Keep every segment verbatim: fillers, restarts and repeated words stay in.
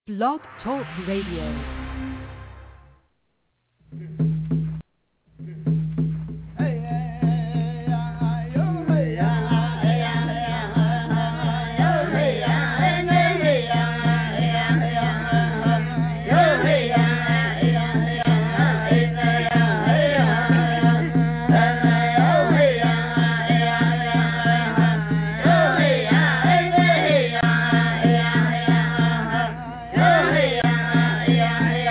Blog Talk Radio. Yeah.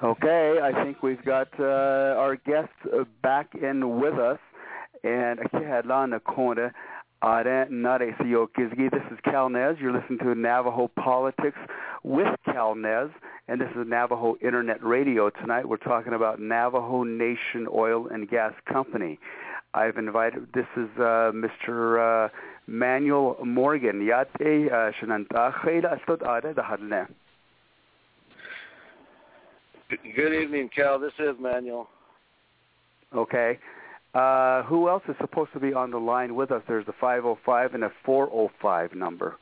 Okay, I think we've got uh, our guests uh, back in with us. And this is Cal Nez. You're listening to Navajo Politics with Cal Nez, and this is Navajo Internet Radio. Tonight we're talking about Navajo Nation Oil and Gas Company. I've invited, this is uh, Mister Uh, Manuel Morgan. Yate uh, Good evening, Cal. This is Manuel. Okay. Uh, who else is supposed to be on the line with us? There's a five oh five and a four oh five number.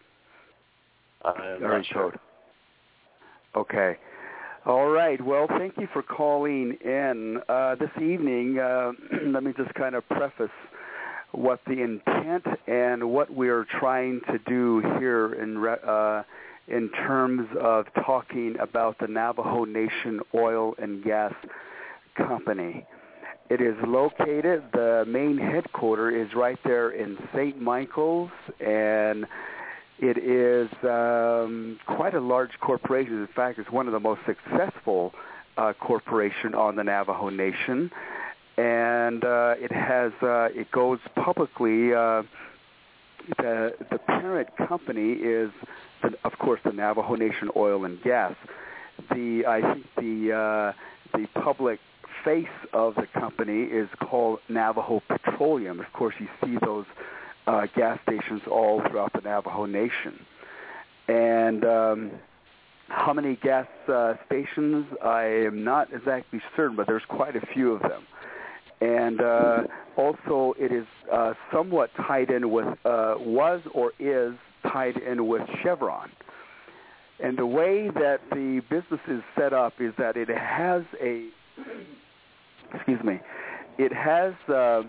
I'm not sure. Code. Okay. All right. Well, thank you for calling in uh, this evening. Uh, let me just kind of preface what the intent and what we're trying to do here in uh, in terms of talking about the Navajo Nation Oil and Gas Company. It is located, the main headquarters is right there in Saint Michael's, and it is um, quite a large corporation. In fact, it's one of the most successful uh, corporation on the Navajo Nation, and uh, it has uh, it goes publicly. Uh, the the parent company is, the, of course, the Navajo Nation Oil and Gas. The I think the uh, the public face of the company is called Navajo Petroleum. Of course, you see those uh, gas stations all throughout the Navajo Nation. And um, how many gas uh, stations, I am not exactly certain, but there's quite a few of them. And uh, also it is uh, somewhat tied in with, uh, was or is tied in with Chevron. And the way that the business is set up is that it has a Excuse me. It has uh,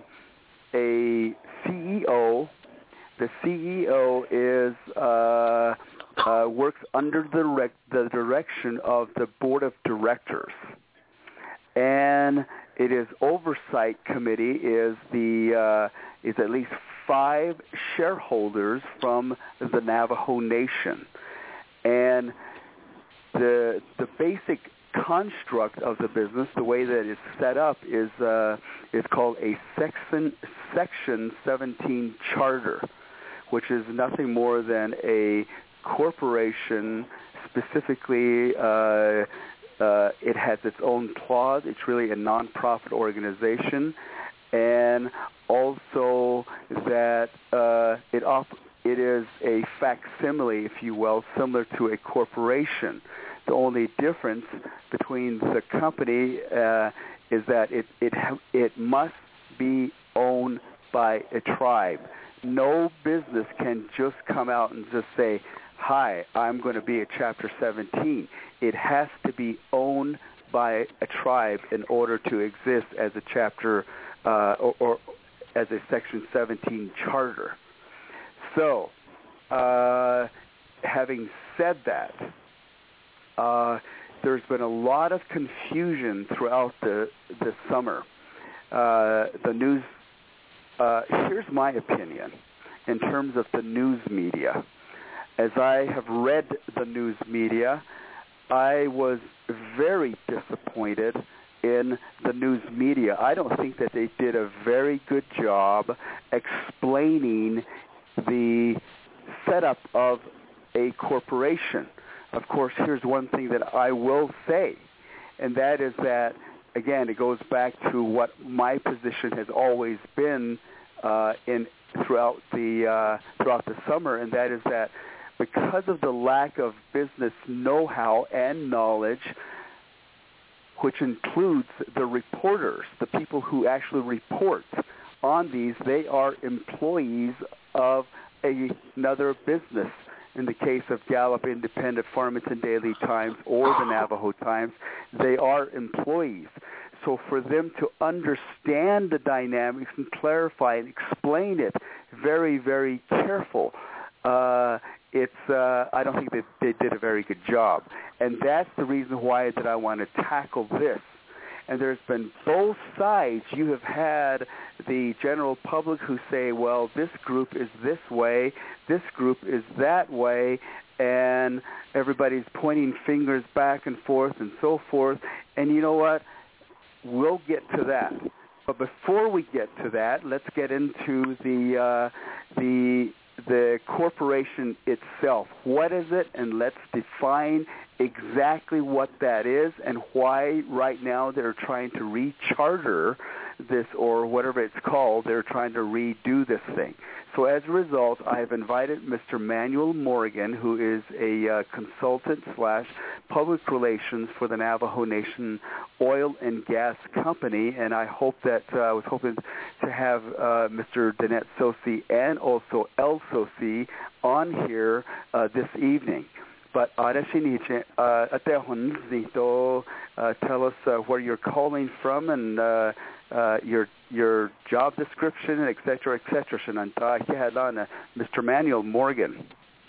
a C E O. The C E O is uh, uh, works under the, rec- the direction of the board of directors, and it is oversight committee is the uh, is at least five shareholders from the Navajo Nation, and the the basic construct of the business, the way that it's set up, is uh, is called a section Section seventeen charter, which is nothing more than a corporation. Specifically, uh, uh, it has its own clause. It's really a nonprofit organization, and also that uh, it op- it is a facsimile, if you will, similar to a corporation. The only difference between the company uh, is that it, it it must be owned by a tribe. No business can just come out and just say, hi, I'm going to be a Chapter seventeen. It has to be owned by a tribe in order to exist as a chapter uh, or, or as a Section seventeen charter. So, uh, having said that, Uh, there's been a lot of confusion throughout the the summer. Uh, the news. Uh, here's my opinion in terms of the news media. As I have read the news media, I was very disappointed in the news media. I don't think that they did a very good job explaining the setup of a corporation. Of course, here's one thing that I will say, and that is that, again, it goes back to what my position has always been uh, in throughout the uh, throughout the summer, and that is that because of the lack of business know-how and knowledge, which includes the reporters, the people who actually report on these, they are employees of a, another business. In the case of Gallup Independent, Farmington Daily Times, or the Navajo Times, they are employees. So for them to understand the dynamics and clarify and explain it very, very careful, uh, it's uh, I don't think that they did a very good job. And that's the reason why that I want to tackle this. And there's been both sides. You have had the general public who say, well, this group is this way, this group is that way, and everybody's pointing fingers back and forth and so forth. And you know what? We'll get to that. But before we get to that, let's get into the uh, the the corporation itself. What is it? And let's define exactly what that is and why right now they're trying to recharter this, or whatever it's called. They're trying to redo this thing. So as a result, I have invited Mister Manuel Morgan, who is a uh, consultant slash public relations for the Navajo Nation Oil and Gas Company, and I hope that uh, I was hoping to have uh, Mister Danette Sosi and also El Sosi on here uh, this evening. But Arashiniche, uh, tell us uh, where you're calling from and uh, uh, your your job description, et cetera, et cetera. Mister Manuel Morgan.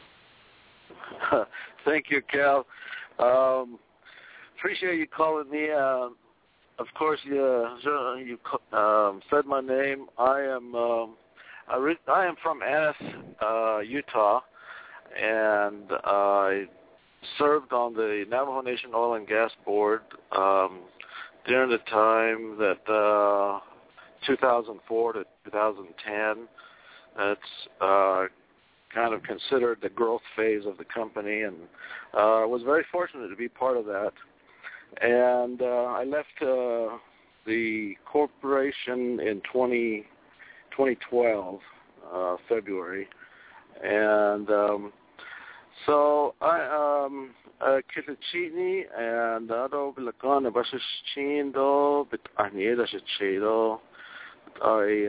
Thank you, Cal. Um, appreciate you calling me. Uh, of course, you uh, you um, said my name. I am um, I, re- I am from Annis, uh, Utah. And I served on the Navajo Nation Oil and Gas Board um, during the time that uh, two thousand four to two thousand ten. That's uh, kind of considered the growth phase of the company, and I uh, was very fortunate to be part of that. And uh, I left uh, the corporation in twenty twelve, uh, February. And um, so I um Kitachini and Ado Bilakana Bashindo, but Anieda Shichedo, I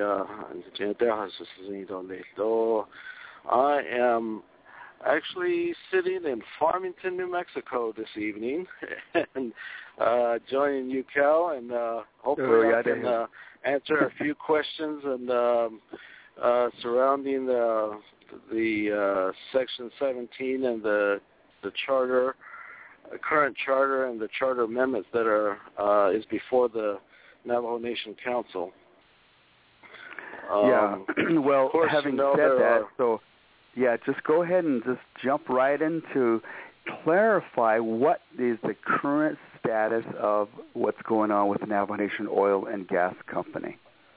uh I am actually sitting in Farmington, New Mexico this evening, and uh, joining you, Cal, and uh, hopefully oh, yeah, I can uh, answer a few questions and um, uh, surrounding the the uh, Section seventeen and the the charter, the current charter and the charter amendments that are uh, is before the Navajo Nation Council. Um, yeah. Well, course, having you know, said that, are, so yeah, just go ahead and just jump right into clarify what is the current status of what's going on with the Navajo Nation Oil and Gas Company.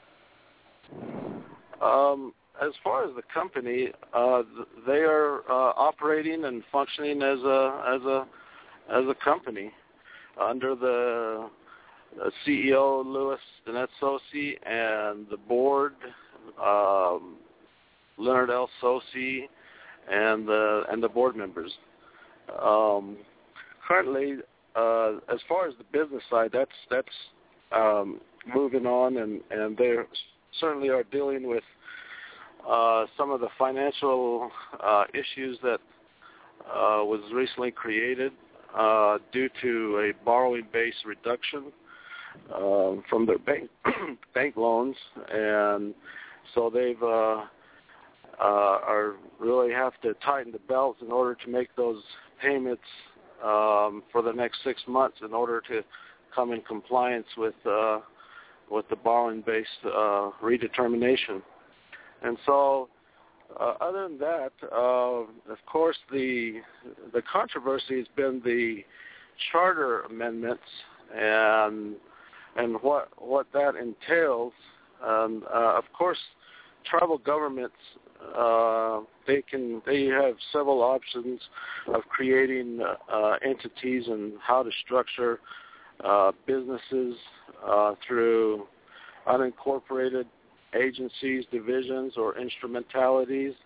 Um. As far as the company, uh, they are uh, operating and functioning as a as a as a company under the uh, C E O Louis Danette Sosi and the board, um, Leonard L. Sosi, and the and the board members. Um, currently, uh, as far as the business side, that's that's um, moving on, and and they certainly are dealing with Uh, some of the financial uh, issues that uh, was recently created uh, due to a borrowing base reduction uh, from their bank bank loans, and so they've uh, uh, are really have to tighten the belts in order to make those payments um, for the next six months in order to come in compliance with uh, with the borrowing base uh, redetermination. And so, uh, other than that, uh, of course, the the controversy has been the charter amendments and and what what that entails. And uh, of course, tribal governments uh, they can they have several options of creating uh, entities and how to structure uh, businesses uh, through unincorporated agencies, divisions, or instrumentalities.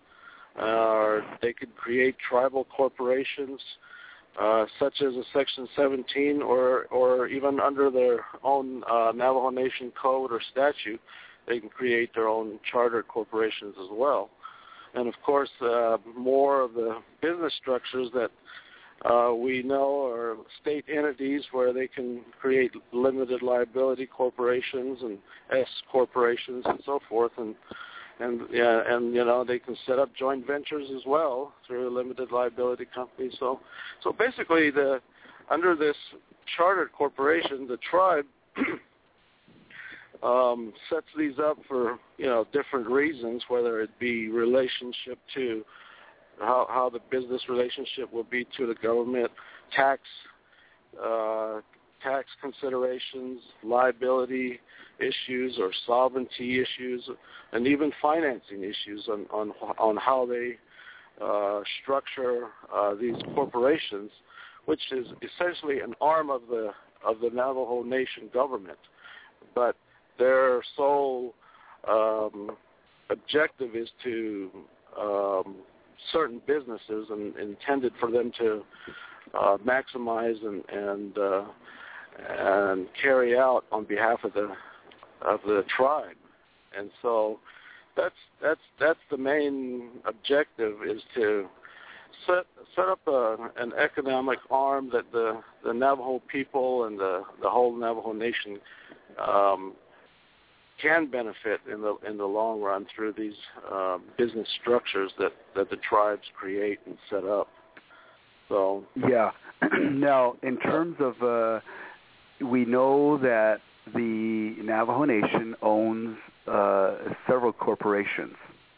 Uh, they could create tribal corporations, uh, such as a Section seventeen, or or even under their own uh, Navajo Nation code or statute, they can create their own charter corporations as well. And of course, uh, more of the business structures that Uh, we know are state entities where they can create limited liability corporations and S corporations and so forth, and and yeah, and you know they can set up joint ventures as well through a limited liability company. So, so basically, the under this chartered corporation, the tribe um, sets these up for you know different reasons, whether it be relationship to how, how the business relationship will be to the government, tax uh, tax considerations, liability issues or sovereignty issues, and even financing issues on on, on how they uh, structure uh, these corporations, which is essentially an arm of the of the Navajo Nation government, but their sole um, objective is to um, certain businesses and intended for them to uh, maximize and and, uh, and carry out on behalf of the of the tribe, and so that's that's that's the main objective, is to set set up a, an economic arm that the, the Navajo people and the, the whole Navajo Nation um, can benefit in the in the long run through these uh, business structures that, that the tribes create and set up. So yeah. Now, in terms of, uh, we know that the Navajo Nation owns uh, several corporations,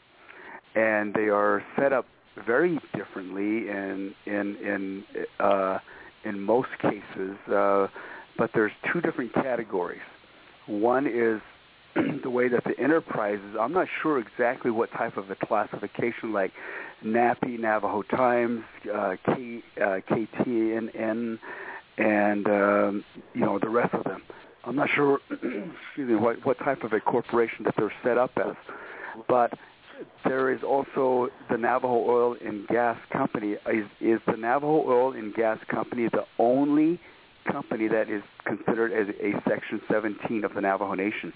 and they are set up very differently in in in uh, in most cases. Uh, but there's two different categories. One is the way that the enterprises, I'm not sure exactly what type of a classification, like NAPI, Navajo Times, uh, K, uh, K T N N, and um, you know, the rest of them. I'm not sure excuse me, what, what type of a corporation that they're set up as. But there is also the Navajo Oil and Gas Company. Is, is the Navajo Oil and Gas Company the only company that is considered as a Section seventeen of the Navajo Nation?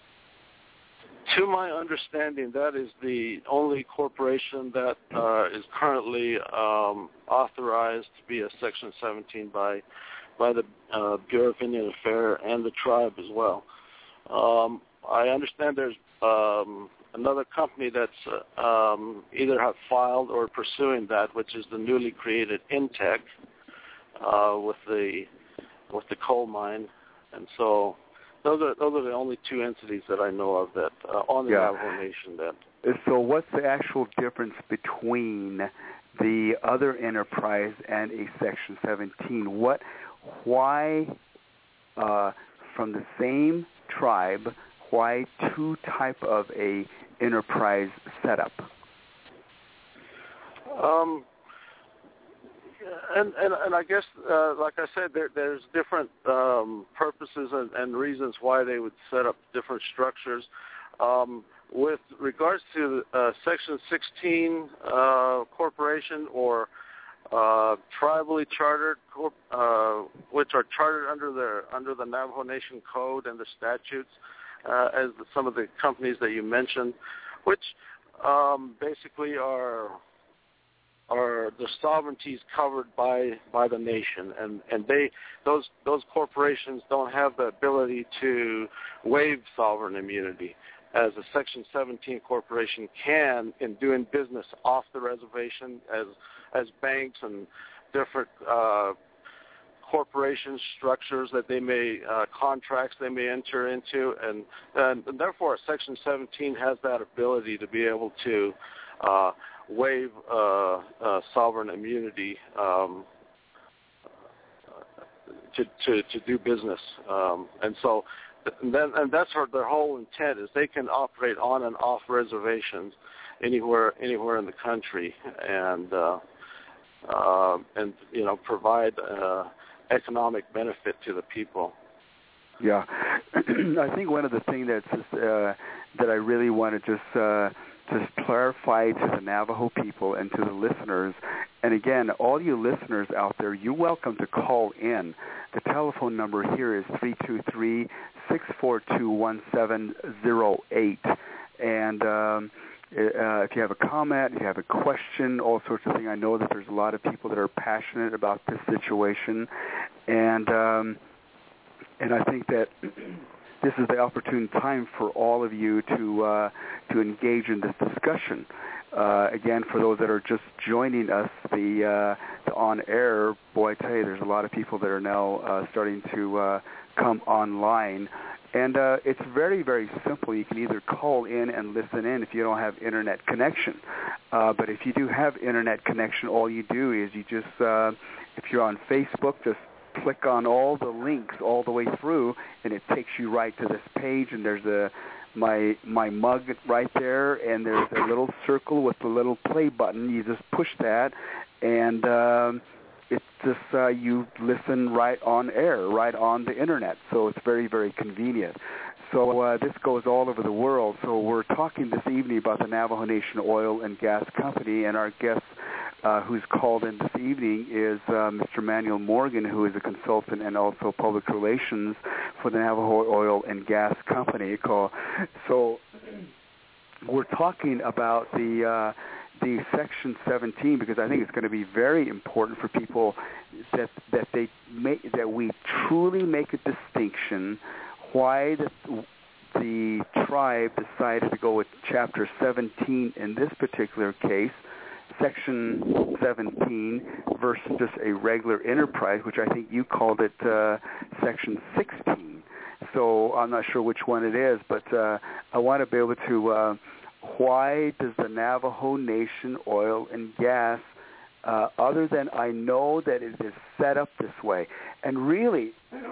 To my understanding, that is the only corporation that uh, is currently um, authorized to be a Section seventeen by by the uh, Bureau of Indian Affairs and the tribe as well. Um, I understand there's um, another company that's uh, um, either have filed or pursuing that, which is the newly created Intech uh, with the with the coal mine, and so. Those are those are the only two entities that I know of that uh, on the yeah. Navajo Nation. That. So, what's the actual difference between the other enterprise and a Section seventeen? What, why, uh, from the same tribe, why two type of a enterprise setup? Um. And, and and I guess, uh, like I said, there, there's different um, purposes and, and reasons why they would set up different structures. Um, with regards to uh, Section sixteen uh, corporation or uh, tribally chartered, corp, uh, which are chartered under the under the Navajo Nation Code and the statutes, uh, as the, some of the companies that you mentioned, which um, basically are. are the sovereignties covered by, by the nation, and, and they those those corporations don't have the ability to waive sovereign immunity, as a Section seventeen corporation can in doing business off the reservation, as as banks and different uh, corporation structures that they may uh, contracts they may enter into, and, and, and therefore a Section seventeen has that ability to be able to uh, waive uh, uh, sovereign immunity um, to, to to do business, um, and so and then and that's her, their whole intent, is they can operate on and off reservations anywhere anywhere in the country, and uh, uh, and you know provide uh, economic benefit to the people. Yeah, I think one of the things that's just, uh, that I really want to just. Uh, Just clarify to the Navajo people and to the listeners, and again, all you listeners out there, you're welcome to call in. The telephone number here is three two three, six four two, one seven zero eight. And um, uh, if you have a comment, if you have a question, all sorts of things, I know that there's a lot of people that are passionate about this situation, and um, and I think that this is the opportune time for all of you to uh, to engage in this discussion. Uh, again, for those that are just joining us, the, uh, the on-air, boy, I tell you, there's a lot of people that are now uh, starting to uh, come online. And uh, it's very, very simple. You can either call in and listen in if you don't have internet connection. Uh, but if you do have internet connection, all you do is you just, uh, if you're on Facebook, just click on all the links all the way through, and it takes you right to this page, and there's a my my mug right there, and there's a little circle with the little play button. You just push that, and um, it's just uh, you listen right on air, right on the internet. So it's very, very convenient. So uh, this goes all over the world. So we're talking this evening about the Navajo Nation Oil and Gas Company, and our guest uh, who's called in this evening is uh, Mister Manuel Morgan, who is a consultant and also public relations for the Navajo Oil and Gas Company. So we're talking about the uh, the Section seventeen, because I think it's going to be very important for people that that they make, that we truly make a distinction why the, the tribe decided to go with Chapter seventeen in this particular case, Section seventeen, versus just a regular enterprise, which I think you called it uh, Section sixteen. So I'm not sure which one it is, but uh, I want to be able to, uh, why does the Navajo Nation Oil and Gas, uh, other than I know that it is set up this way, and really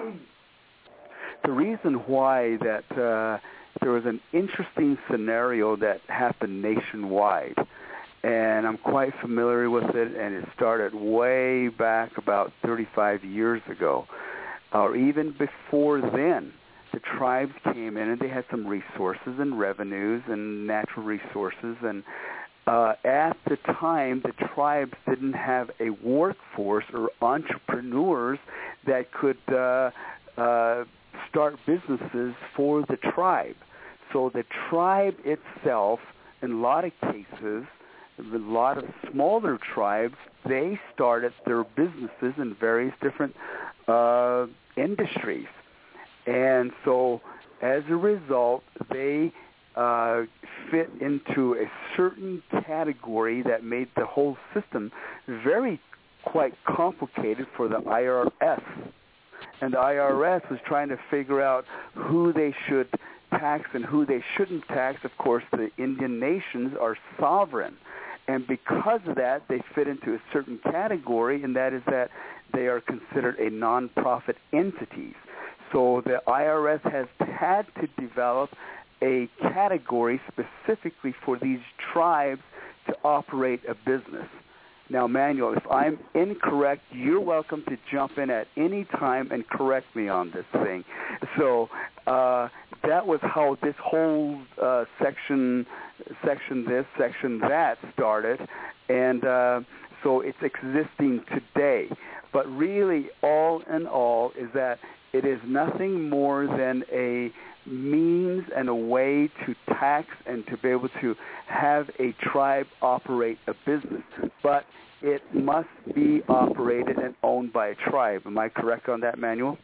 the reason why that uh, there was an interesting scenario that happened nationwide, and I'm quite familiar with it, and it started way back about thirty-five years ago, or even before then. The tribes came in and they had some resources and revenues and natural resources, and uh, at the time the tribes didn't have a workforce or entrepreneurs that could uh, uh, start businesses for the tribe. So the tribe itself, in a lot of cases, a lot of smaller tribes, they started their businesses in various different uh, industries. And so as a result, they uh, fit into a certain category that made the whole system very quite complicated for the I R S. And the I R S was trying to figure out who they should tax and who they shouldn't tax. Of course, the Indian nations are sovereign. And because of that, they fit into a certain category, and that is that they are considered a non-profit entities. So the I R S has had to develop a category specifically for these tribes to operate a business. Now, Manuel, if I'm incorrect, you're welcome to jump in at any time and correct me on this thing. So uh, that was how this whole uh, section, section this, section that started, and uh, so it's existing today. But really, all in all, is that it is nothing more than a means and a way to tax and to be able to have a tribe operate a business. But it must be operated and owned by a tribe. Am I correct on that, Manuel?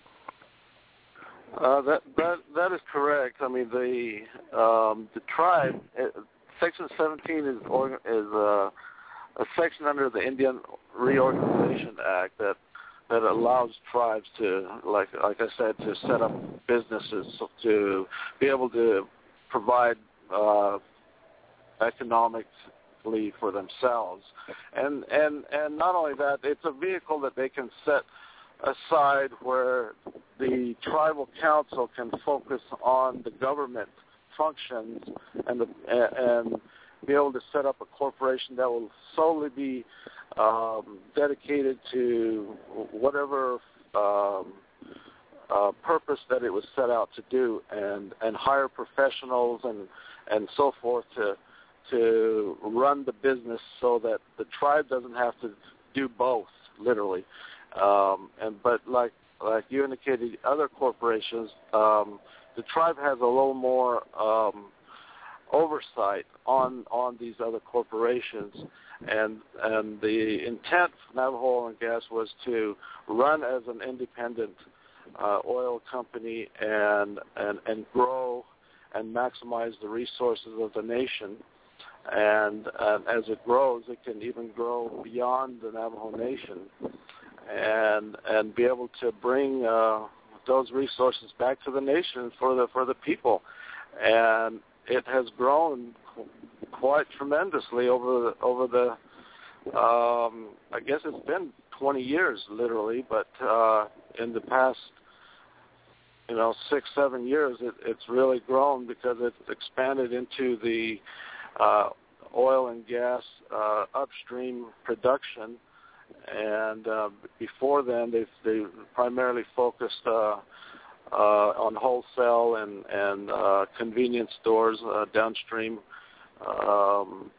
Uh, that that that is correct. I mean, the um, the tribe, uh, Section seventeen is orga- is uh, a section under the Indian Reorganization Act that that allows tribes to, like like I said, to set up businesses, to be able to provide uh, economically for themselves, and and and not only that, it's a vehicle that they can set aside where the tribal council can focus on the government functions and the and be able to set up a corporation that will solely be um, dedicated to whatever um, uh, purpose that it was set out to do, and, and hire professionals and and so forth to to run the business so that the tribe doesn't have to do both, literally. Um, and but like like you indicated, other corporations, um, the tribe has a little more um, oversight on on these other corporations, and and the intent for Navajo Oil and Gas was to run as an independent uh, oil company and and and grow and maximize the resources of the nation. And uh, as it grows, it can even grow beyond the Navajo Nation, and and be able to bring uh, those resources back to the nation for the for the people, and it has grown quite tremendously over the, over the. Um, I guess it's been twenty years, literally, but uh, in the past, you know, six, seven years, it, it's really grown because it's expanded into the uh, oil and gas uh, upstream production. And uh, before then, they they primarily focused uh, uh, on wholesale and and uh, convenience stores uh, downstream. Um,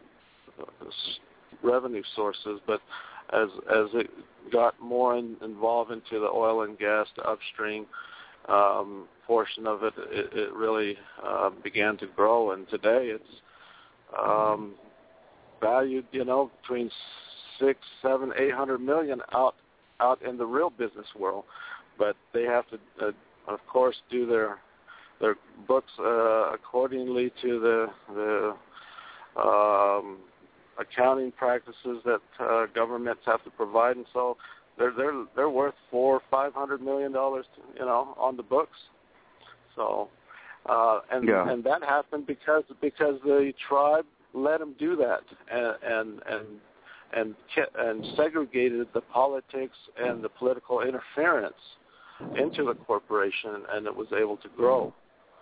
revenue sources, but as as it got more in, involved into the oil and gas, the upstream um, portion of it, it, it really uh, began to grow. And today, it's um, valued, you know, between six, seven, eight hundred million out out in the real business world. But they have to, uh, of course, do their their books uh, accordingly to the the um, accounting practices that uh, governments have to provide, and so they're they're they're worth four or five hundred million dollars, you know, on the books. So, uh, and yeah. and that happened because because the tribe let them do that, and and and and, and segregated the politics and the political interference into the corporation, and it was able to grow.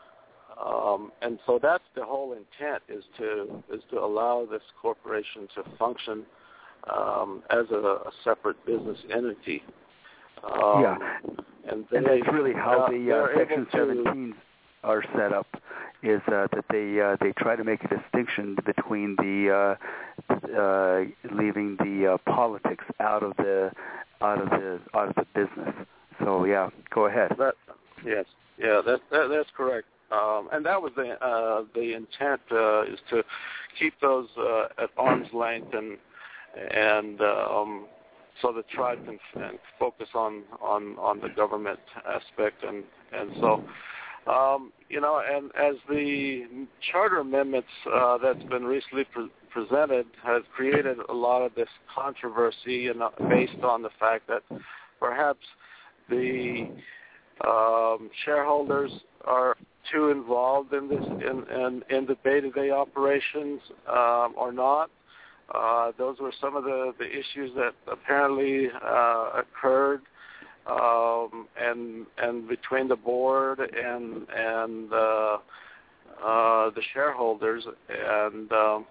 Um, and so that's the whole intent, is to is to allow this corporation to function um, as a, a separate business entity. Um, yeah, and, they, and that's really how uh, the uh, Section seventeens are set up, is uh, that they uh, they try to make a distinction between the uh, uh, leaving the uh, politics out of the out of the out of the business. So yeah, go ahead. That, yes, yeah, that, that that's correct. Um, and that was the uh, the intent, uh, is to keep those uh, at arm's length, and and um, so the tribe can, can focus on, on, on the government aspect, and and so um, you know, and as the charter amendments uh, that's been recently pre- presented has created a lot of this controversy, and uh, based on the fact that perhaps the um, shareholders are too involved in this in, in, in the day-to-day operations um, or not. Uh, those were some of the, the issues that apparently uh, occurred, um, and and between the board and and uh, uh, the shareholders, and um,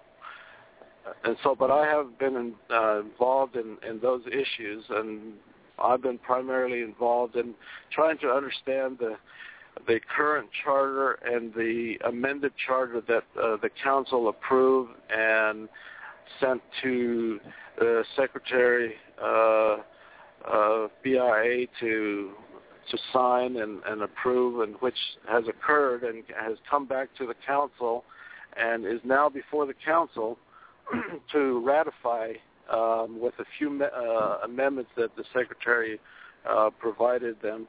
and so. But I have been in, uh, involved in, in those issues, and I've been primarily involved in trying to understand the the current charter and the amended charter that uh, the council approved and sent to the Secretary uh, of B I A to to sign and, and approve, and which has occurred and has come back to the council and is now before the council to ratify um, with a few uh, amendments that the Secretary uh, provided them.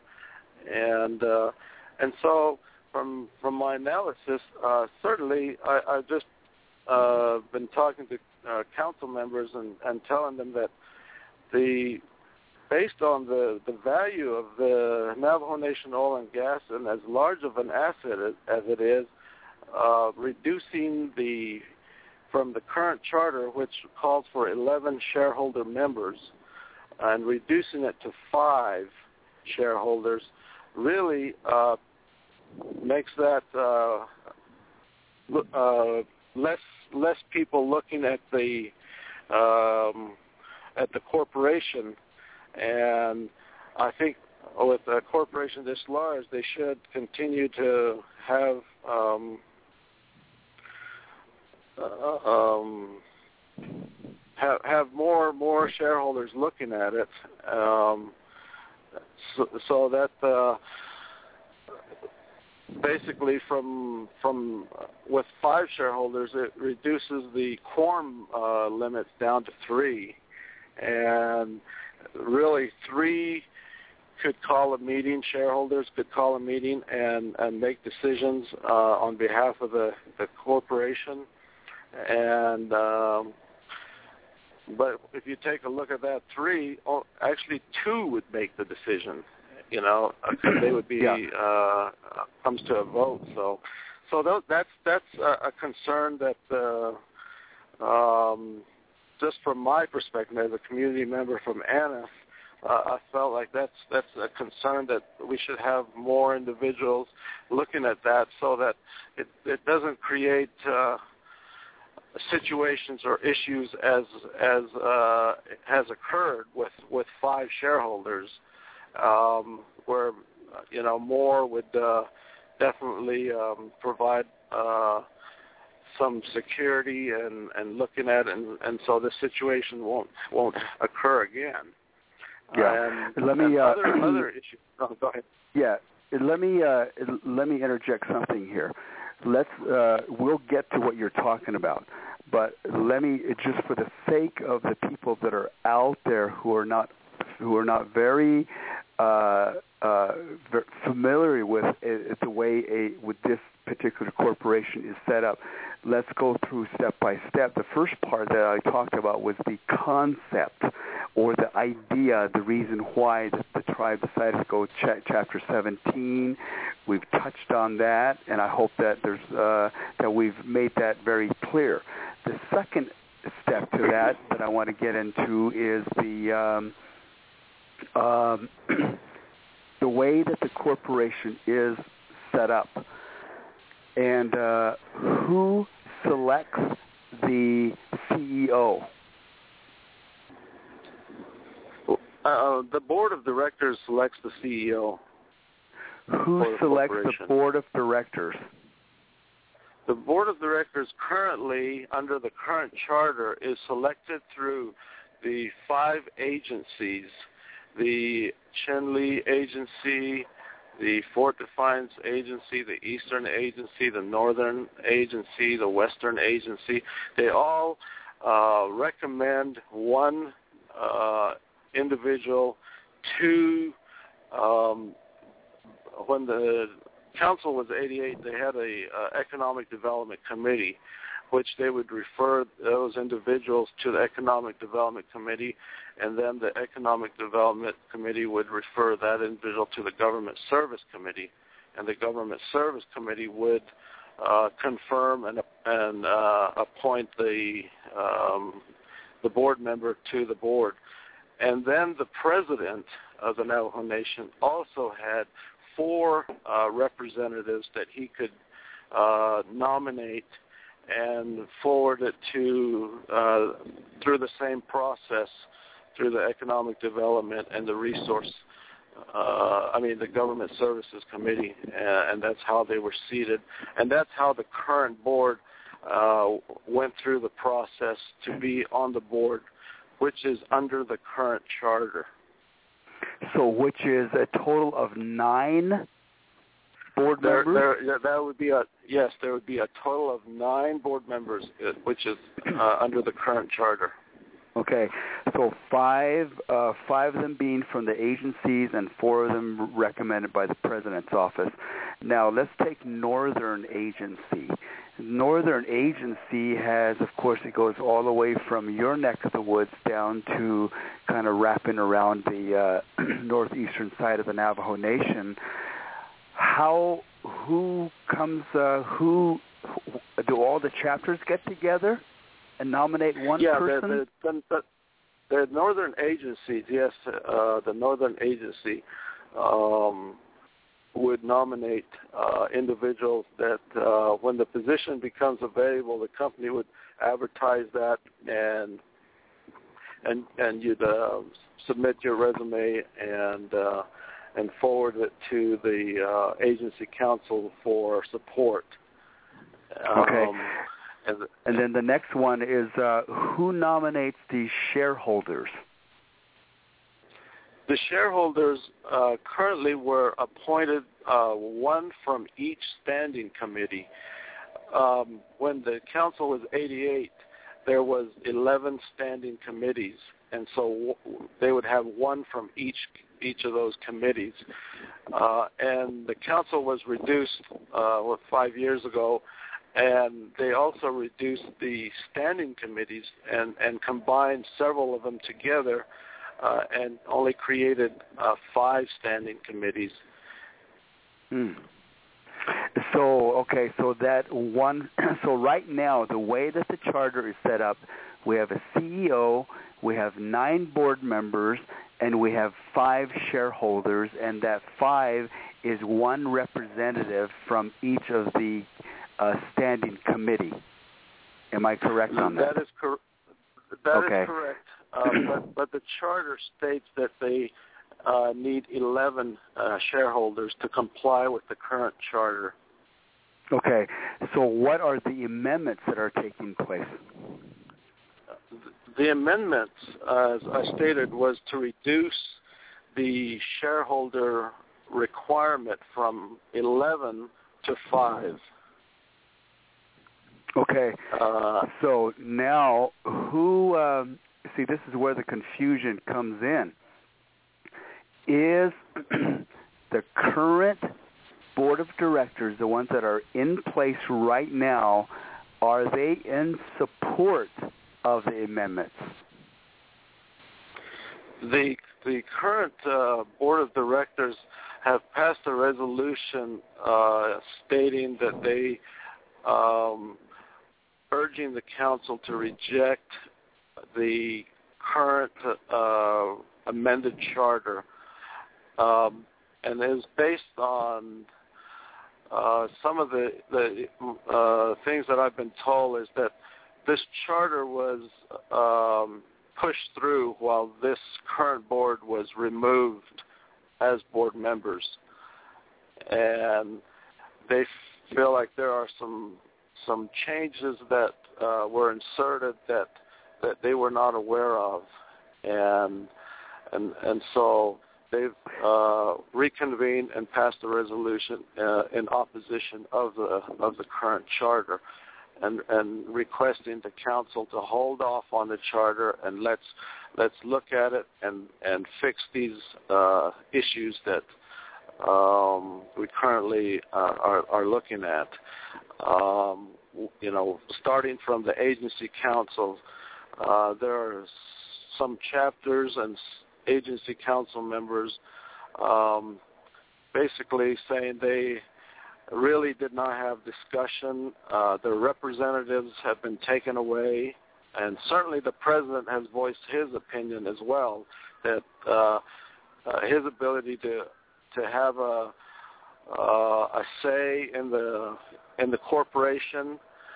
And uh, And so, from from my analysis, uh, certainly I, I've just uh, been talking to uh, council members and, and telling them that the based on the, the value of the Navajo Nation oil and gas, and as large of an asset as, as it is, uh, reducing the from the current charter, which calls for eleven shareholder members, and reducing it to five shareholders, really uh, makes that uh, uh, less less people looking at the um, at the corporation, and I think with a corporation this large, they should continue to have um, uh, um, have have more more shareholders looking at it, um, so, so that. Uh, Basically, from from uh, with five shareholders, it reduces the quorum uh, limits down to three, and really three could call a meeting. Shareholders could call a meeting and, and make decisions uh, on behalf of the, the corporation. And um, but if you take a look at that, three, oh, actually two would make the decision. you know, they would be yeah. uh, comes to a vote. So, so th- that's that's a, a concern that, uh, um, just from my perspective as a community member from Annis, uh, I felt like that's that's a concern that we should have more individuals looking at that, so that it it doesn't create uh, situations or issues as as uh, has occurred with, with five shareholders, um, where you know more would uh, definitely um, provide uh, some security and, and looking at it, and, and so this situation won't won't occur again. Yeah. And, let me and uh, other other issues. Oh, go ahead. Yeah. Let me uh, let me interject something here. Let's uh, we'll get to what you're talking about, but let me just for the sake of the people that are out there who are not who are not very uh, uh, very familiar with uh, the way a with this particular corporation is set up. Let's go through step by step. The first part that I talked about was the concept or the idea, the reason why the, the tribe decided to go ch- chapter seventeen. We've touched on that, and I hope that there's uh, that we've made that very clear. The second step to that that I want to get into is the um, um, the way that the corporation is set up. And uh, who selects the C E O? Uh, the board of directors selects the C E O. Who the selects the board of directors? The board of directors currently, under the current charter, is selected through the five agencies: the Chenli Agency, the Fort Defiance Agency, the Eastern Agency, the Northern Agency, the Western Agency. They all uh, recommend one uh, individual to, um, when the council was eighty-eight, they had a uh, economic development committee, which they would refer those individuals to the economic development committee, and then the economic development committee would refer that individual to the government service committee, and the government service committee would uh, confirm and, and uh, appoint the um, the board member to the board. And then the president of the Navajo Nation also had four uh, representatives that he could uh, nominate and forward it to uh, through the same process, through the economic development and the resource, uh, I mean the government services committee, uh, and that's how they were seated. And that's how the current board uh, went through the process to be on the board, which is under the current charter. So which is a total of nine board there, members? There, that would be a yes. There would be a total of nine board members, which is uh, under the current charter. Okay, so five, uh, five of them being from the agencies, and four of them recommended by the president's office. Now let's take Northern Agency. Northern Agency has, of course, it goes all the way from your neck of the woods down to kind of wrapping around the uh, northeastern side of the Navajo Nation. How, who comes, uh, who, do all the chapters get together and nominate one yeah, person? Yeah, the, the, the Northern Agencies, yes, uh, the Northern Agency um, would nominate uh, individuals that uh, when the position becomes available, the company would advertise that, and and and you'd uh, submit your resume and uh, and forward it to the uh, agency council for support. Okay. Um, and, and then the next one is uh, who nominates the shareholders? The shareholders uh, currently were appointed uh, one from each standing committee. Um, when the council was eighty-eight, there was eleven standing committees, and so w- they would have one from each each of those committees. Uh, and the council was reduced uh, what, five years ago, and they also reduced the standing committees and, and combined several of them together uh, and only created uh, five standing committees. Hmm. So, okay, so that one, so right now, the way that the charter is set up, we have a C E O, we have nine board members, and we have five shareholders, and that five is one representative from each of the uh, standing committee. Am I correct on that? That is, cor- that okay. is correct. Uh, but, but the charter states that they uh, need eleven uh, shareholders to comply with the current charter. Okay. So what are the amendments that are taking place? The amendments, uh, as I stated, was to reduce the shareholder requirement from eleven to five. Okay. Uh, so now who, um, see, this is where the confusion comes in. Is the current board of directors, the ones that are in place right now, are they in support of the amendments? The the current uh, board of directors have passed a resolution uh, stating that they um, urging the council to reject the current uh, amended charter, um, and it is based on uh, some of the the uh, things that I've been told is that this charter was um, pushed through while this current board was removed as board members, and they feel like there are some some changes that uh, were inserted that that they were not aware of, and and and so they've uh, reconvened and passed a resolution uh, in opposition of the of the current charter. And, and requesting the council to hold off on the charter and let's let's look at it and, and fix these uh, issues that um, we currently uh, are, are looking at. Um, you know, starting from the agency council, uh, there are some chapters and agency council members um, basically saying they really did not have discussion. Uh, their representatives have been taken away, and certainly the president has voiced his opinion as well, that uh, uh, his ability to to have a uh, a say in the in the corporation,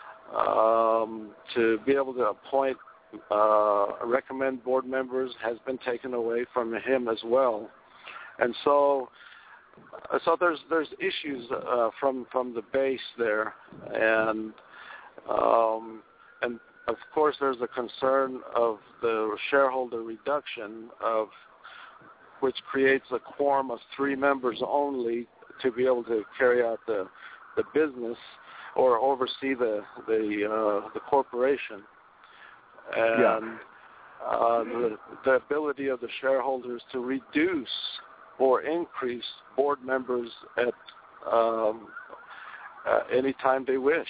um, to be able to appoint, uh, recommend board members has been taken away from him as well, and so. So there's there's issues uh, from from the base there, and um, and of course there's a concern of the shareholder reduction, of which creates a quorum of three members only to be able to carry out the the business or oversee the the uh, the corporation, and yeah. uh, the, the ability of the shareholders to reduce or increase board members at um, uh, any time they wish.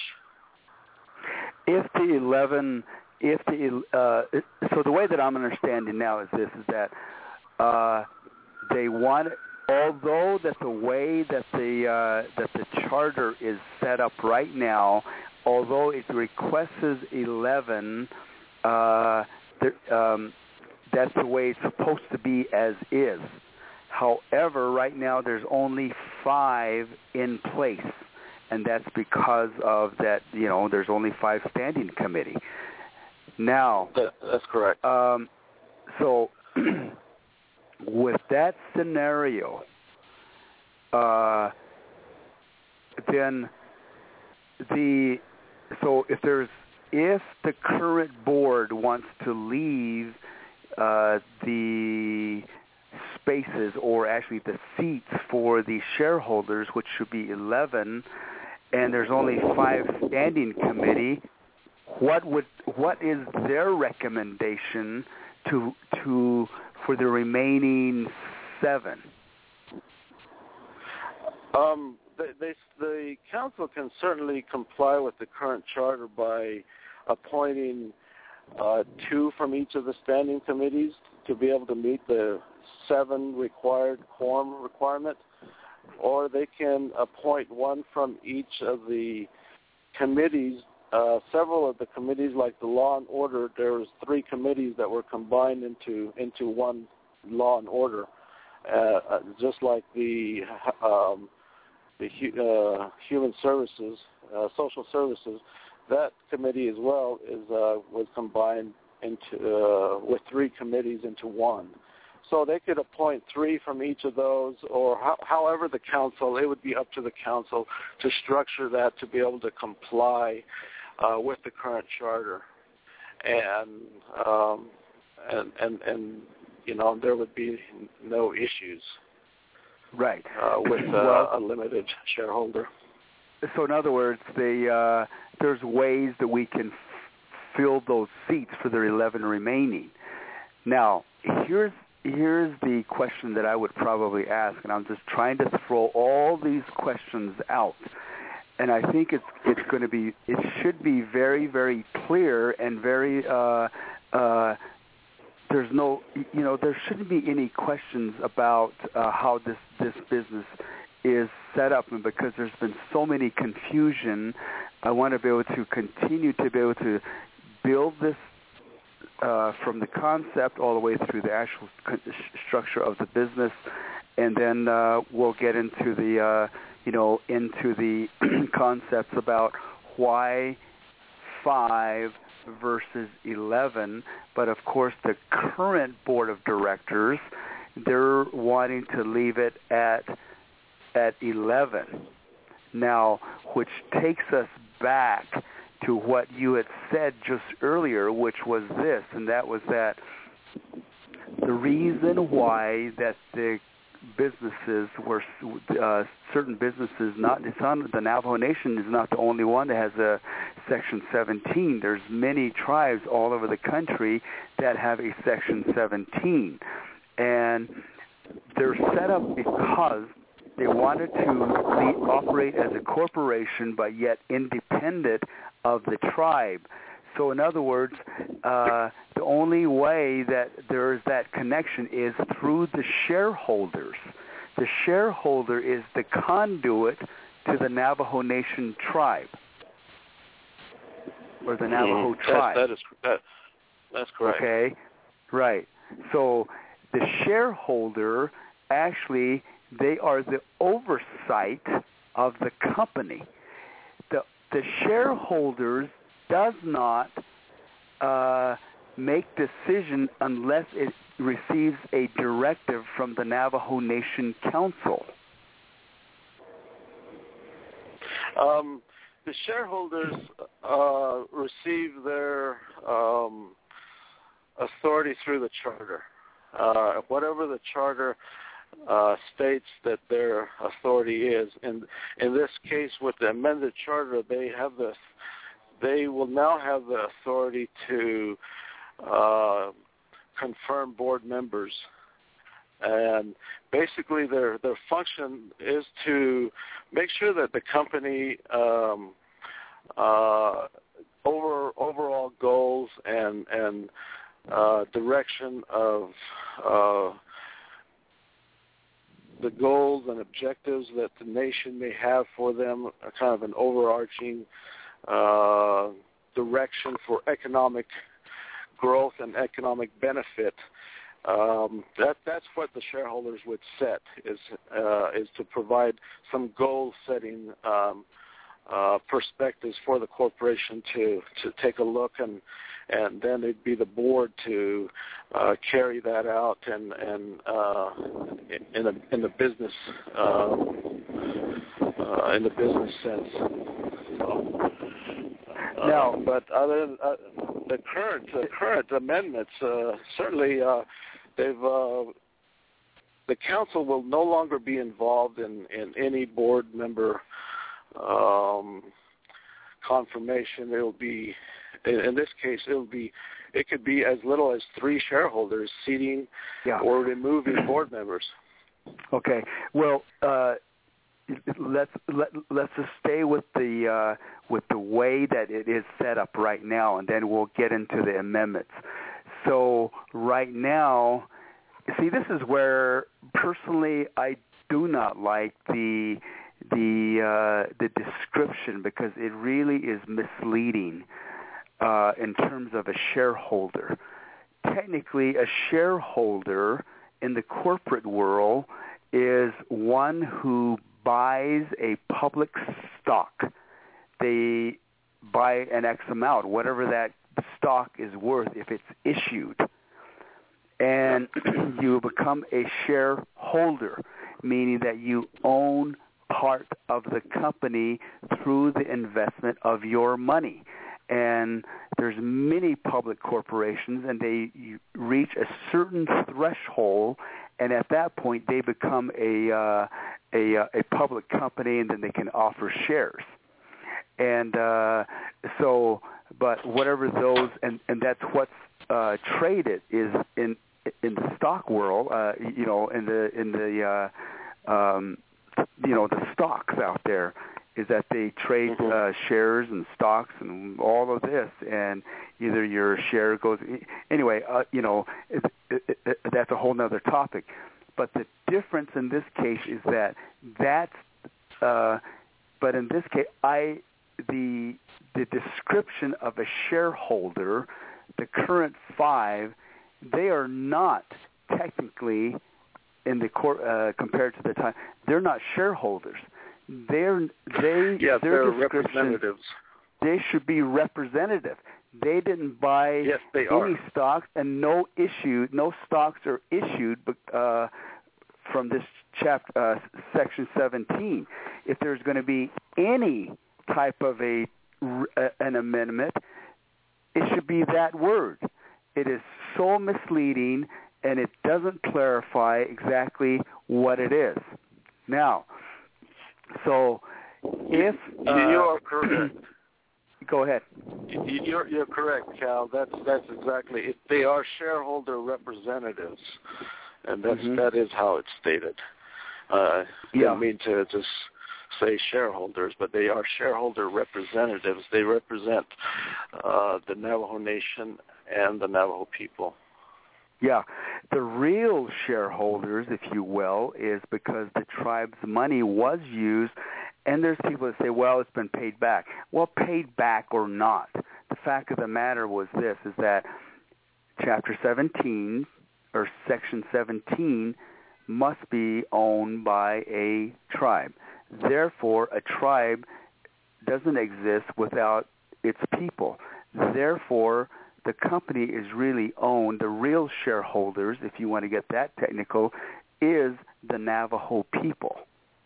If the eleven, if the uh, so the way that I'm understanding now is this: is that uh, they want, although that the way that the uh, that the charter is set up right now, although it requests eleven, uh, there, um, that's the way it's supposed to be as is. However, right now there's only five in place, and that's because of that, you know, there's only five standing committee. Now, that, that's correct. Um, so with that scenario, uh, then the, so if there's, if the current board wants to leave uh, the spaces, or actually the seats for the shareholders, which should be eleven, and there's only five standing committee, what would what is their recommendation to to for the remaining seven? Um, they, they, the council can certainly comply with the current charter by appointing uh, two from each of the standing committees, to be able to meet the seven required quorum requirement, or they can appoint one from each of the committees. Uh, several of the committees, like the Law and Order, there was three committees that were combined into into one Law and Order, uh, just like the um, the uh, Human Services, uh, Social Services. That committee as well is uh, was combined into uh, with three committees into one. So they could appoint three from each of those, or ho- however the council, it would be up to the council to structure that to be able to comply uh, with the current charter. And, um, and, and, and, you know, there would be no issues right. uh, with uh, well, a limited shareholder. So in other words, they, uh, there's ways that we can f- fill those seats for the eleven remaining. Now, here's Here's the question that I would probably ask, and I'm just trying to throw all these questions out. And I think it's it's going to be, it should be very, very clear and very, uh, uh, there's no, you know, there shouldn't be any questions about uh, how this, this business is set up. And because there's been so many confusion, I want to be able to continue to be able to build this Uh, from the concept all the way through the actual structure of the business, and then uh, we'll get into the, uh, you know, into the concepts about why five versus eleven. But of course, the current board of directors, they're wanting to leave it at at eleven. Now, which takes us back to what you had said just earlier, which was this, and that was that the reason why that the businesses were, uh, certain businesses, not, it's not, the Navajo Nation is not the only one that has a Section seventeen. There's many tribes all over the country that have a Section seventeen. And they're set up because they wanted to be, operate as a corporation, but yet independent of the tribe. So in other words, uh, the only way that there is that connection is through the shareholders. The shareholder is the conduit to the Navajo Nation tribe, or the Navajo mm, tribe. That, that is, that, that's correct. Okay, right. So the shareholder, actually, they are the oversight of the company. The the shareholders does not uh, make decision unless it receives a directive from the Navajo Nation Council. Um, the shareholders uh, receive their um, authority through the charter. Uh, whatever the charter Uh, states that their authority is. And in this case, with the amended charter, they have the, they will now have the authority to uh, confirm board members. And basically, their their function is to make sure that the company um, uh, over overall goals and and uh, direction of uh, the goals and objectives that the nation may have for them, are kind of an overarching uh, direction for economic growth and economic benefit. Um, that that's what the shareholders would set, is uh, is to provide some goal-setting um, uh, perspectives for the corporation to, to take a look, and and then it'd be the board to uh, carry that out and and uh, in a in the business uh, uh, in the business sense. So, uh, now, but other than uh, the current the current amendments, uh, certainly uh, they've uh, the council will no longer be involved in, in any board member um, confirmation. It'll be In this case, it'll be, it could be as little as three shareholders seating yeah. or removing board members. Okay. Well, uh, let's let let's just stay with the uh, with the way that it is set up right now, and then we'll get into the amendments. so right now, see, this is where personally I do not like the the uh, the description, because it really is misleading uh, in terms of a shareholder. Technically, a shareholder in the corporate world is one who buys a public stock. They buy an X amount, whatever that stock is worth if it's issued. And you become a shareholder, meaning that you own part of the company through the investment of your money. And there's many public corporations, and they reach a certain threshold, and at that point they become a uh, a, a public company, and then they can offer shares. And uh, so, but whatever those, and, and that's what's uh, traded is in in the stock world, uh, you know, in the in the uh, um, you know the stocks out there, is that they trade mm-hmm. uh, shares and stocks and all of this, and either your share goes anyway. Uh, you know, it, it, it, that's a whole other topic. But the difference in this case is that that's. Uh, but in this case, I the the description of a shareholder, the current five, they are not technically in the cor- uh, compared to the time. They're not shareholders. They're they yeah, their they're description, representatives. They should be representative. They didn't buy yes, they any are. stocks, and no issue, no stocks are issued uh, from this chapter, uh, section seventeen. If there's going to be any type of a uh, an amendment, it should be that word. It is so misleading, and it doesn't clarify exactly what it is. Now, so if uh, you are correct. Go ahead. You're you're correct, Cal. That's that's exactly it. They are shareholder representatives, and that's mm-hmm. that is how it's stated. Uh, yeah. Didn't mean to just say shareholders, but they are shareholder representatives. They represent uh, the Navajo Nation and the Navajo people. Yeah. The real shareholders, if you will, is because the tribe's money was used, and there's people that say, well, it's been paid back. Well, paid back or not, the fact of the matter was this, is that Chapter seventeen, or Section seventeen, must be owned by a tribe. Therefore, a tribe doesn't exist without its people. Therefore, the company is really owned, the real shareholders, if you want to get that technical, is the Navajo people.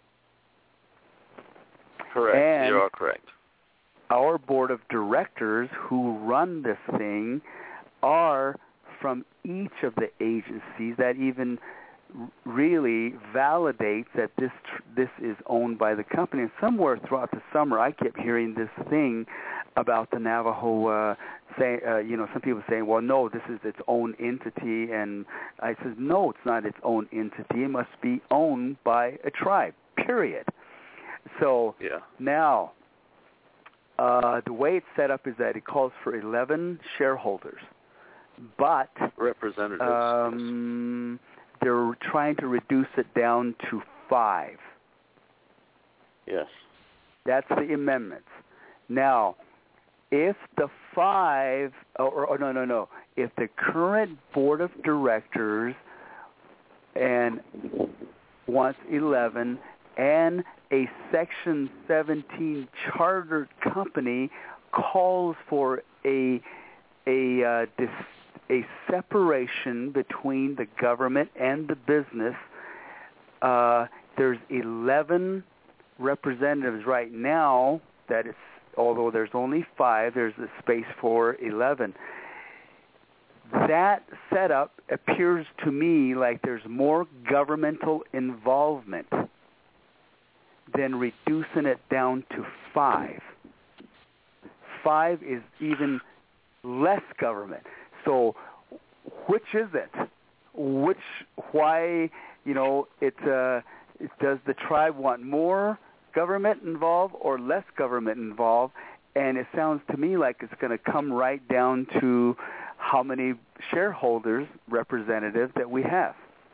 Correct. And you are correct. Our board of directors who run this thing are from each of the agencies that even really validates that this this is owned by the company. And somewhere throughout the summer, I kept hearing this thing about the Navajo, uh, say, uh, you know, some people saying, well, no, this is its own entity. And I said, no, it's not its own entity. It must be owned by a tribe, period. So yeah. now, uh, the way it's set up is that it calls for eleven shareholders. But representatives. Um, yes. They're trying to reduce it down to five. Yes. That's the amendments. Now, if the five, or, or no, no, no, if the current board of directors and wants eleven, and a Section seventeen chartered company calls for a a uh, dis, a separation between the government and the business, uh, there's eleven representatives right now. That is, although there's only five, there's a space for eleven. That setup appears to me like there's more governmental involvement than reducing it down to five. Five is even less government. So which is it? Which, why, you know, it, uh, it, does the tribe want more government involved or less government involved? And it sounds to me like it's going to come right down to how many shareholders representatives that we have.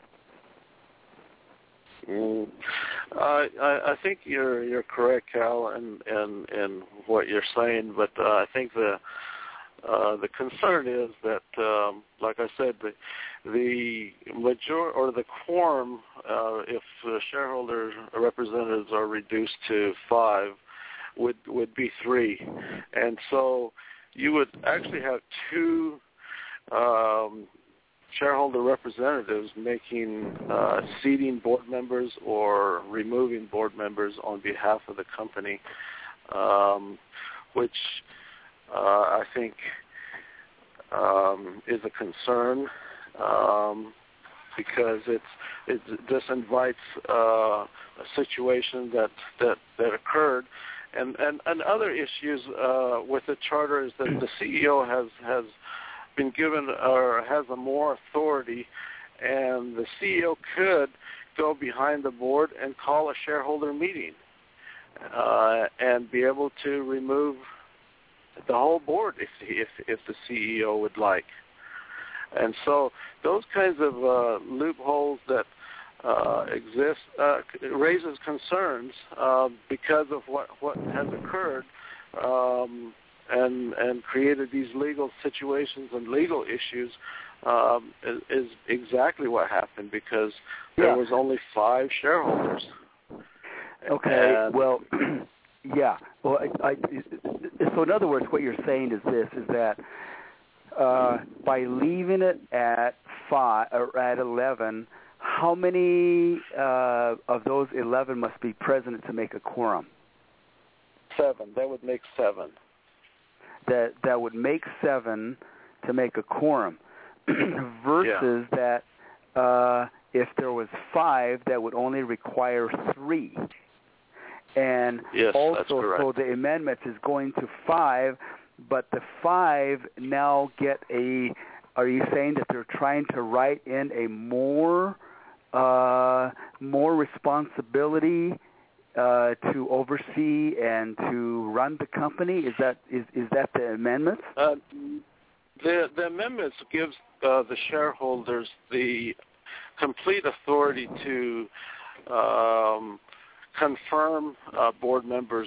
Mm. Uh, I, I think you're you're correct, Cal, in, in, in what you're saying, but uh, I think the uh, the concern is that, um, like I said, the the major or the quorum, uh, if the shareholder representatives are reduced to five, would would be three, and so you would actually have two um, shareholder representatives making uh, seating board members or removing board members on behalf of the company, um, which uh, I think um, is a concern um, because it's it this invites uh, a situation that that, that occurred. And, and, and other issues uh, with the charter is that the C E O has, has been given or has a more authority, and the C E O could go behind the board and call a shareholder meeting uh, and be able to remove the whole board if, if, if the C E O would like. And so those kinds of uh, loopholes that Uh, exists uh, raises concerns uh, because of what, what has occurred um, and and created these legal situations and legal issues um, is, is exactly what happened because there yeah. was only five shareholders. Okay. And well, yeah. Well, I, I, so in other words, what you're saying is this: is that uh, by leaving it at five or at eleven. How many uh, of those eleven must be present to make a quorum? Seven. That would make seven. That that would make seven to make a quorum, versus yeah. that uh, if there was five, that would only require three. And yes, also, that's correct. so the amendment is going to five, but the five now get a. Are you saying that they're trying to write in a more Uh, more responsibility uh, to oversee and to run the company? Is that is, is that the amendment? Uh, the the amendments gives uh, the shareholders the complete authority to um, confirm uh, board members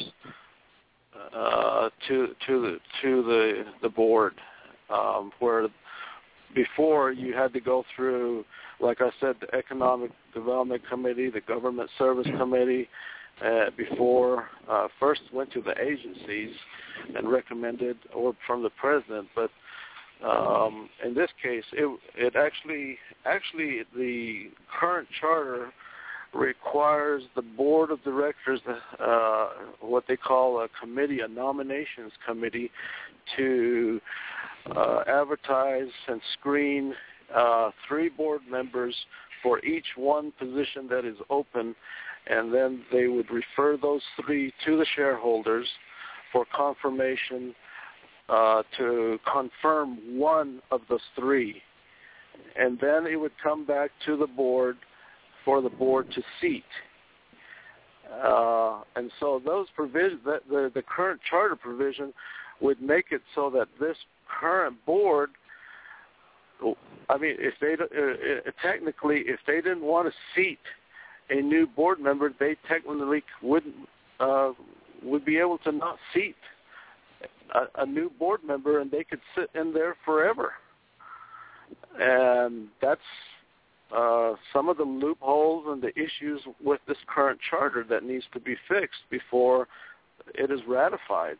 uh, to to the to the the board, um, where before you had to go through, like I said, the Economic Development Committee, the Government Service Committee, uh, before uh, first went to the agencies and recommended, or from the president. But um, in this case, it, it actually, actually the current charter requires the board of directors, uh, what they call a committee, a nominations committee, to uh, advertise and screen uh, three board members for each one position that is open, and then they would refer those three to the shareholders for confirmation uh, to confirm one of those three. And then it would come back to the board for the board to seat. Uh, and so those provisions, the, the, the current charter provision would make it so that this current board, I mean, if they uh, technically, if they didn't want to seat a new board member, they technically wouldn't uh, would be able to not seat a, a new board member, and they could sit in there forever. And that's uh, some of the loopholes and the issues with this current charter that needs to be fixed before it is ratified.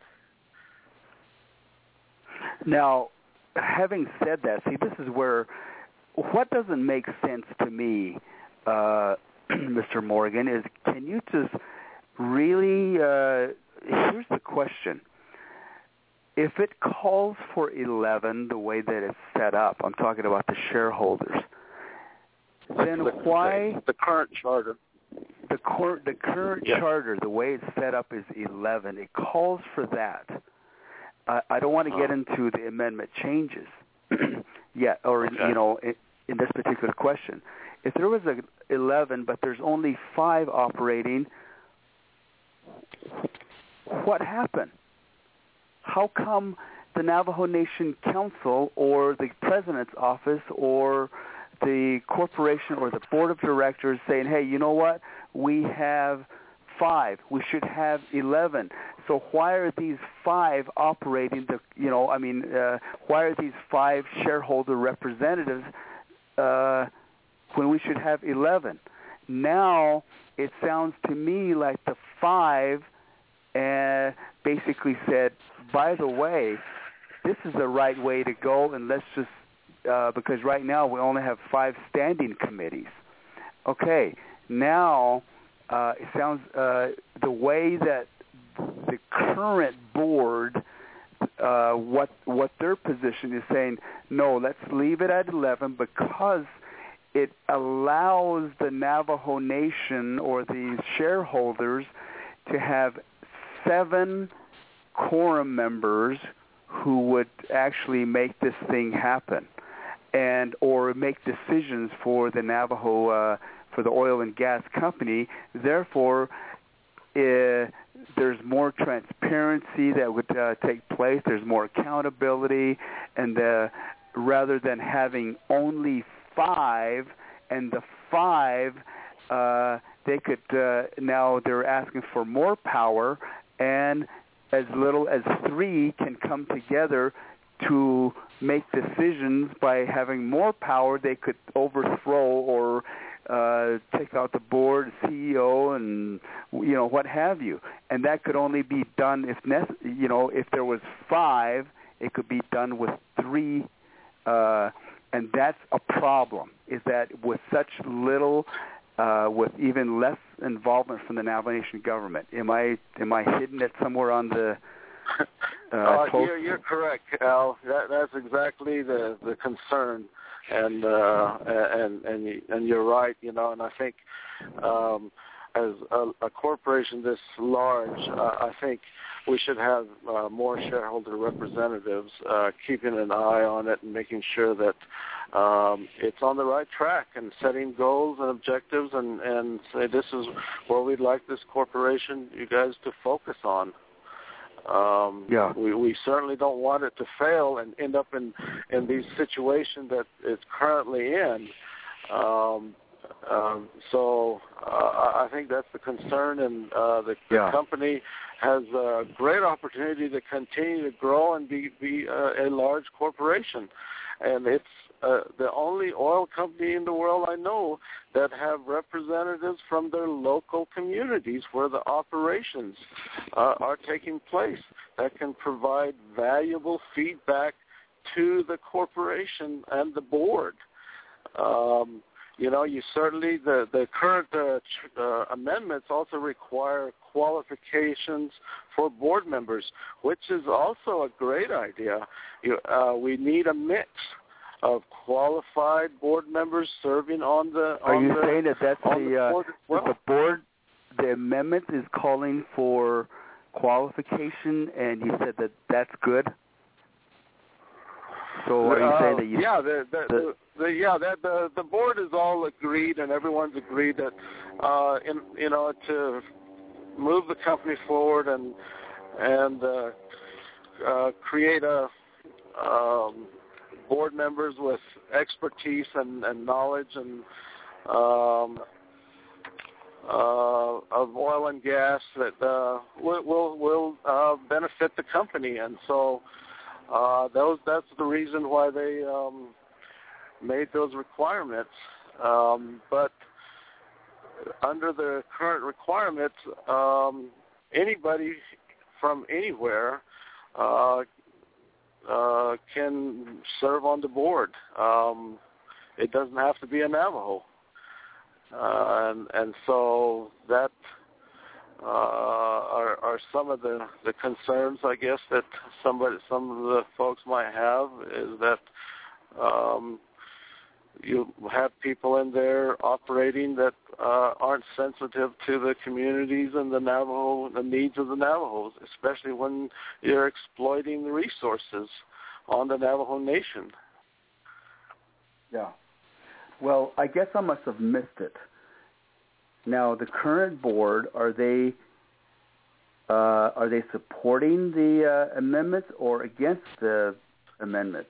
Now, having said that, see, this is where what doesn't make sense to me, uh, Mister Morgan, is can you just really, uh, here's the question. If it calls for eleven the way that it's set up, I'm talking about the shareholders, then the, why... The current charter. The, cor- the current yeah. charter, the way it's set up is eleven. It calls for that. Uh, I don't want to get into the amendment changes yet, or, okay. you know, in, in this particular question. If there was a eleven, but there's only five operating, what happened? How come the Navajo Nation Council or the President's office or the corporation or the board of directors saying, hey, you know what, we have five, we should have eleven. So why are these five operating the, you know, I mean, uh, why are these five shareholder representatives uh, when we should have eleven? Now it sounds to me like the five uh, basically said, by the way, this is the right way to go, and let's just, uh, because right now we only have five standing committees. Okay, now uh, it sounds uh, the way that the current board, uh, what what their position is saying, no, let's leave it at eleven because it allows the Navajo Nation or the shareholders to have seven quorum members who would actually make this thing happen, and or make decisions for the Navajo uh, for the oil and gas company. Therefore, uh, there's more transparency that would uh, take place. There's more accountability, and uh, rather than having only five, and the five, uh, they could uh, now they're asking for more power, and as little as three can come together to make decisions. By having more power, they could overthrow or uh, take out the board, C E O, and you know what have you. And that could only be done if nece- you know if there was five, it could be done with three. Uh, and that's a problem. Is that with such little, uh, with even less involvement from the Navajo Nation government? Am I am I hidden it somewhere on the? Uh, uh, you're, you're correct, Al. That, that's exactly the the concern, and uh, and and and you're right. You know, and I think um, as a, a corporation this large, uh, I think we should have uh, more shareholder representatives uh, keeping an eye on it and making sure that um, it's on the right track and setting goals and objectives and, and say this is where we'd like this corporation, you guys, to focus on. Um, yeah. we, we certainly don't want it to fail and end up in, in these situations that it's currently in. Um, Um, so uh, I think that's the concern, and uh, the, the yeah. company has a great opportunity to continue to grow and be, be uh, a large corporation. And it's uh, the only oil company in the world I know that have representatives from their local communities where the operations uh, are taking place that can provide valuable feedback to the corporation and the board. Um, You know, you certainly, the, the current uh, ch- uh, amendments also require qualifications for board members, which is also a great idea. You, uh, we need a mix of qualified board members serving on the Are on you the, saying that that's the, the uh, board as well. the board, the amendment is calling for qualification, and you said that that's good? So are you uh, saying that you... Yeah, the, the, the, the, yeah that, the, the board is all agreed, and everyone's agreed that, uh, in, you know, to move the company forward and and uh, uh, create a um, board members with expertise and, and knowledge and um, uh, of oil and gas that uh, will will, will uh, benefit the company, and so uh, those that's the reason why they um, made those requirements. Um, but under the current requirements, um, anybody from anywhere uh, uh, can serve on the board. Um, it doesn't have to be a Navajo. Uh, and, and so that uh, are, are some of the, the concerns, I guess, that somebody, some of the folks might have, is that um, you have people in there operating that uh, aren't sensitive to the communities and the Navajo, the needs of the Navajos, especially when you're exploiting the resources on the Navajo Nation. Yeah. Well, I guess I must have missed it. Now, the current board, are they uh, are they supporting the uh, amendments or against the amendments?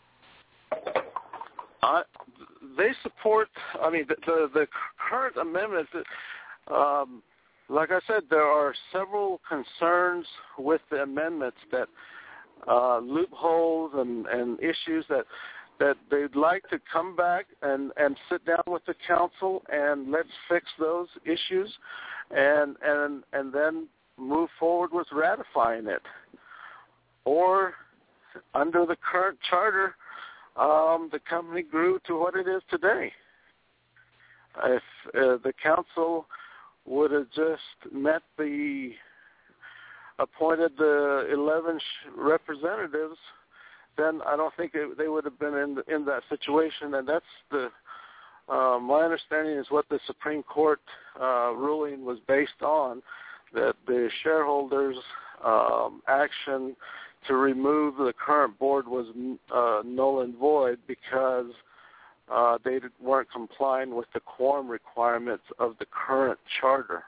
Uh, they support, I mean, the, the, the current amendments, um, like I said, there are several concerns with the amendments that uh, loopholes and, and issues that that they'd like to come back and, and sit down with the council and let's fix those issues and and and then move forward with ratifying it. Or under the current charter, um, the company grew to what it is today. If uh, the council would have just met the appointed the eleven sh- representatives, then I don't think they, they would have been in in that situation. And that's the uh, my understanding is what the Supreme Court uh, ruling was based on, that the shareholders' um, action to remove the current board was uh, null and void because uh, they weren't complying with the quorum requirements of the current charter.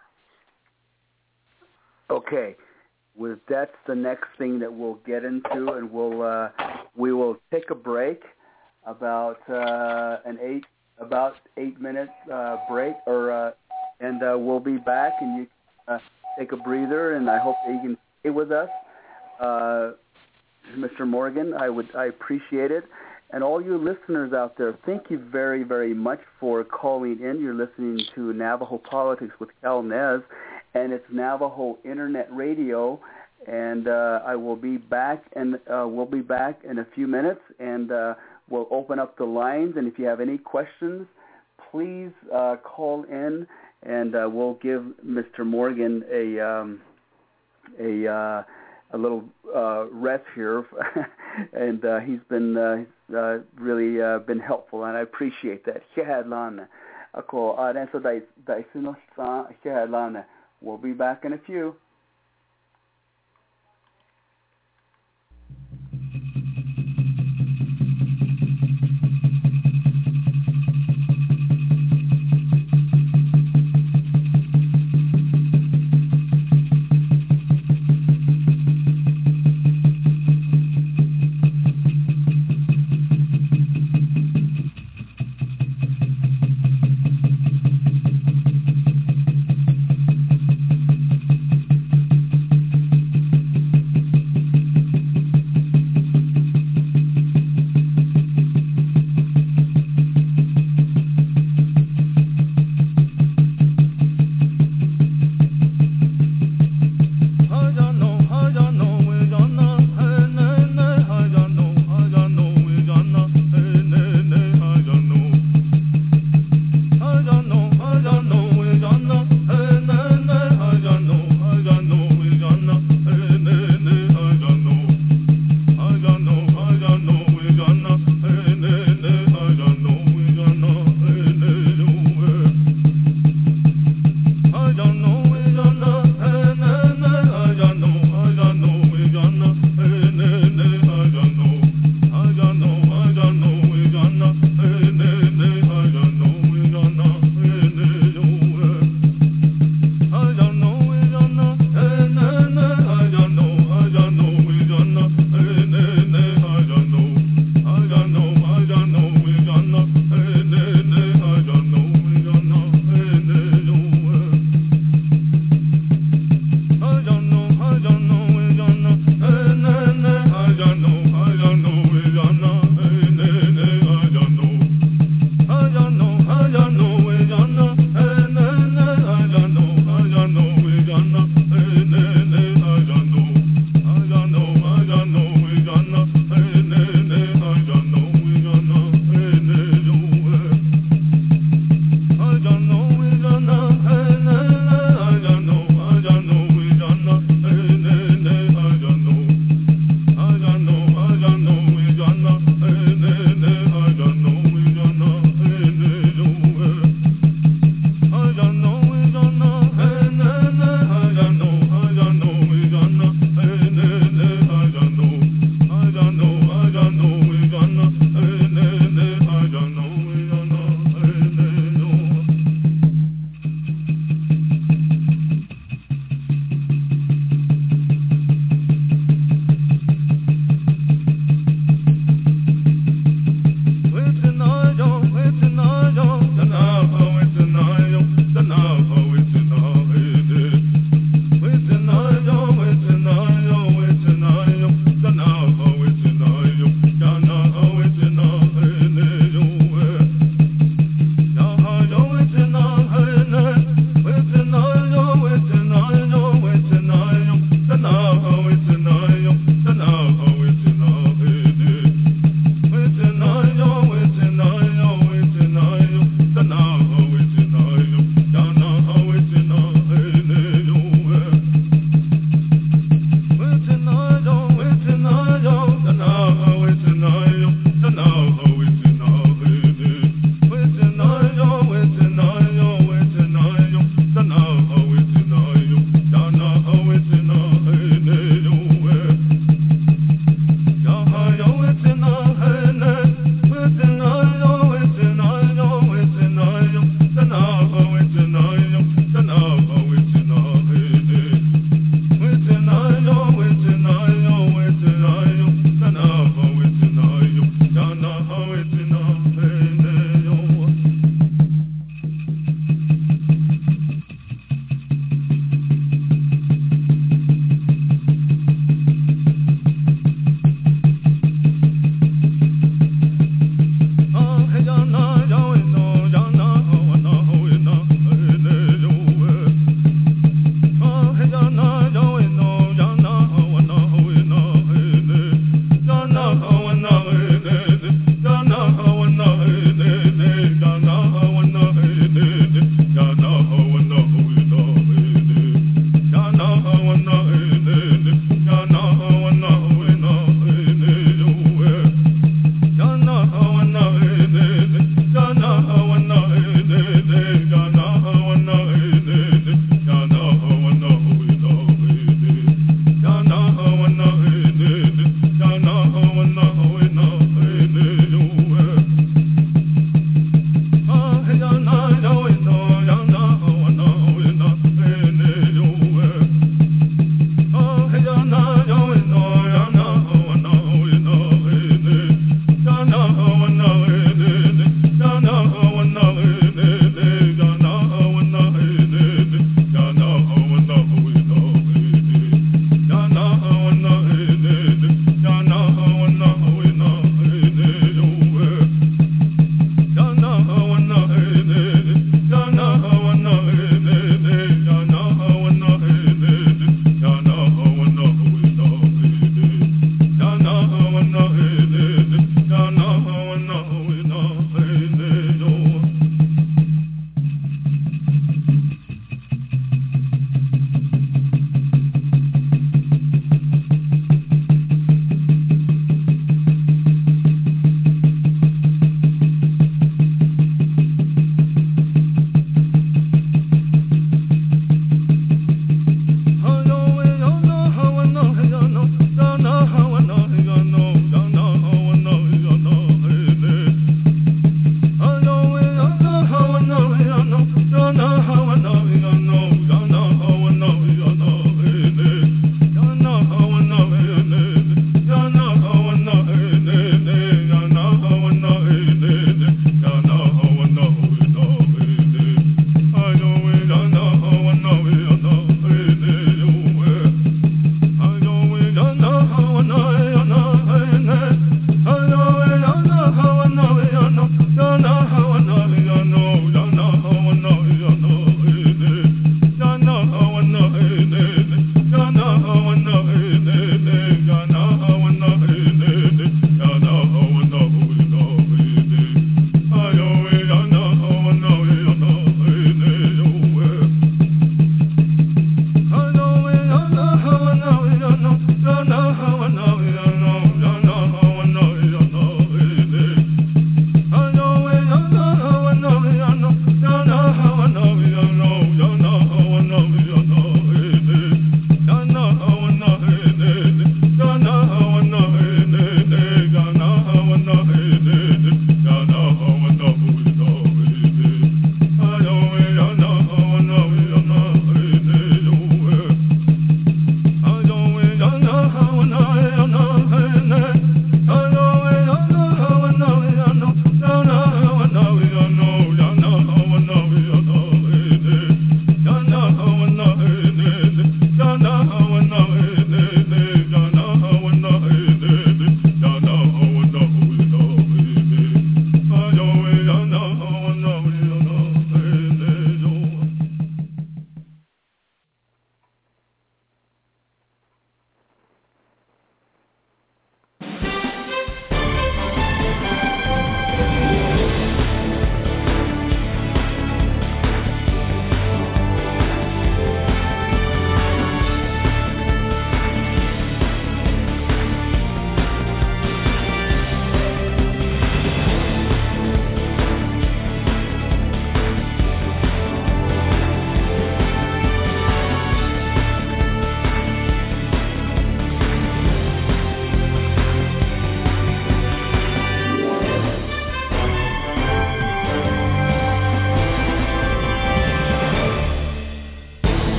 Okay. With that's the next thing that we'll get into, and we'll uh, we will take a break, about uh, an eight about eight minute uh, break, or uh, and uh, we'll be back, and you uh, take a breather, and I hope that you can stay with us, uh, Mister Morgan. I would I appreciate it, and all you listeners out there, thank you very very much for calling in. You're listening to Navajo Politics with Cal Nez. And it's Navajo Internet Radio, and uh, I will be back, and uh, we'll be back in a few minutes, and uh, we'll open up the lines. And if you have any questions, please uh, call in, and uh, we'll give Mister Morgan a um, a uh, a little uh, rest here, and uh, he's been uh, uh, really uh, been helpful, and I appreciate that. Ako arenso dai dai sino sa lana. We'll be back in a few.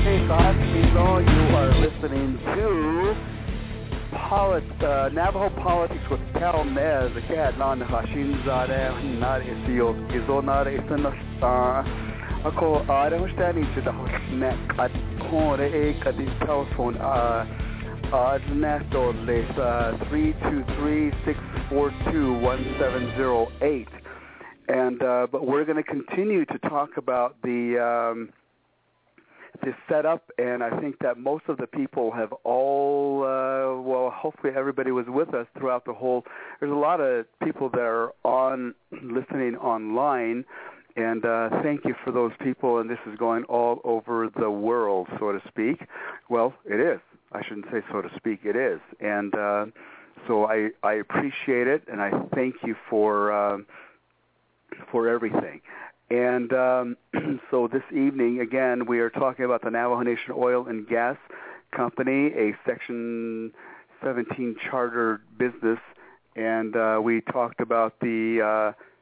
You are listening to Polit- uh, Navajo Politics with Cal Nez. The cat non Hashin Zare, not Isio, Izonar Isanasta. Ako, I don't understand each of the Hoshnek at Hore at the telephone. Uh, Adnato Les three two three six four two one seven zero eight. And, uh, but we're going to continue to talk about the, um, this setup, and I think that most of the people have all, uh, well, hopefully everybody was with us throughout the whole, there's a lot of people that are on, listening online, and uh, thank you for those people, and this is going all over the world, so to speak. Well, it is. I shouldn't say so to speak, it is. And uh, so I, I appreciate it, and I thank you for, uh, for everything. And um, so this evening, again, we are talking about the Navajo Nation Oil and Gas Company, a Section seventeen chartered business, and uh, we talked about the uh,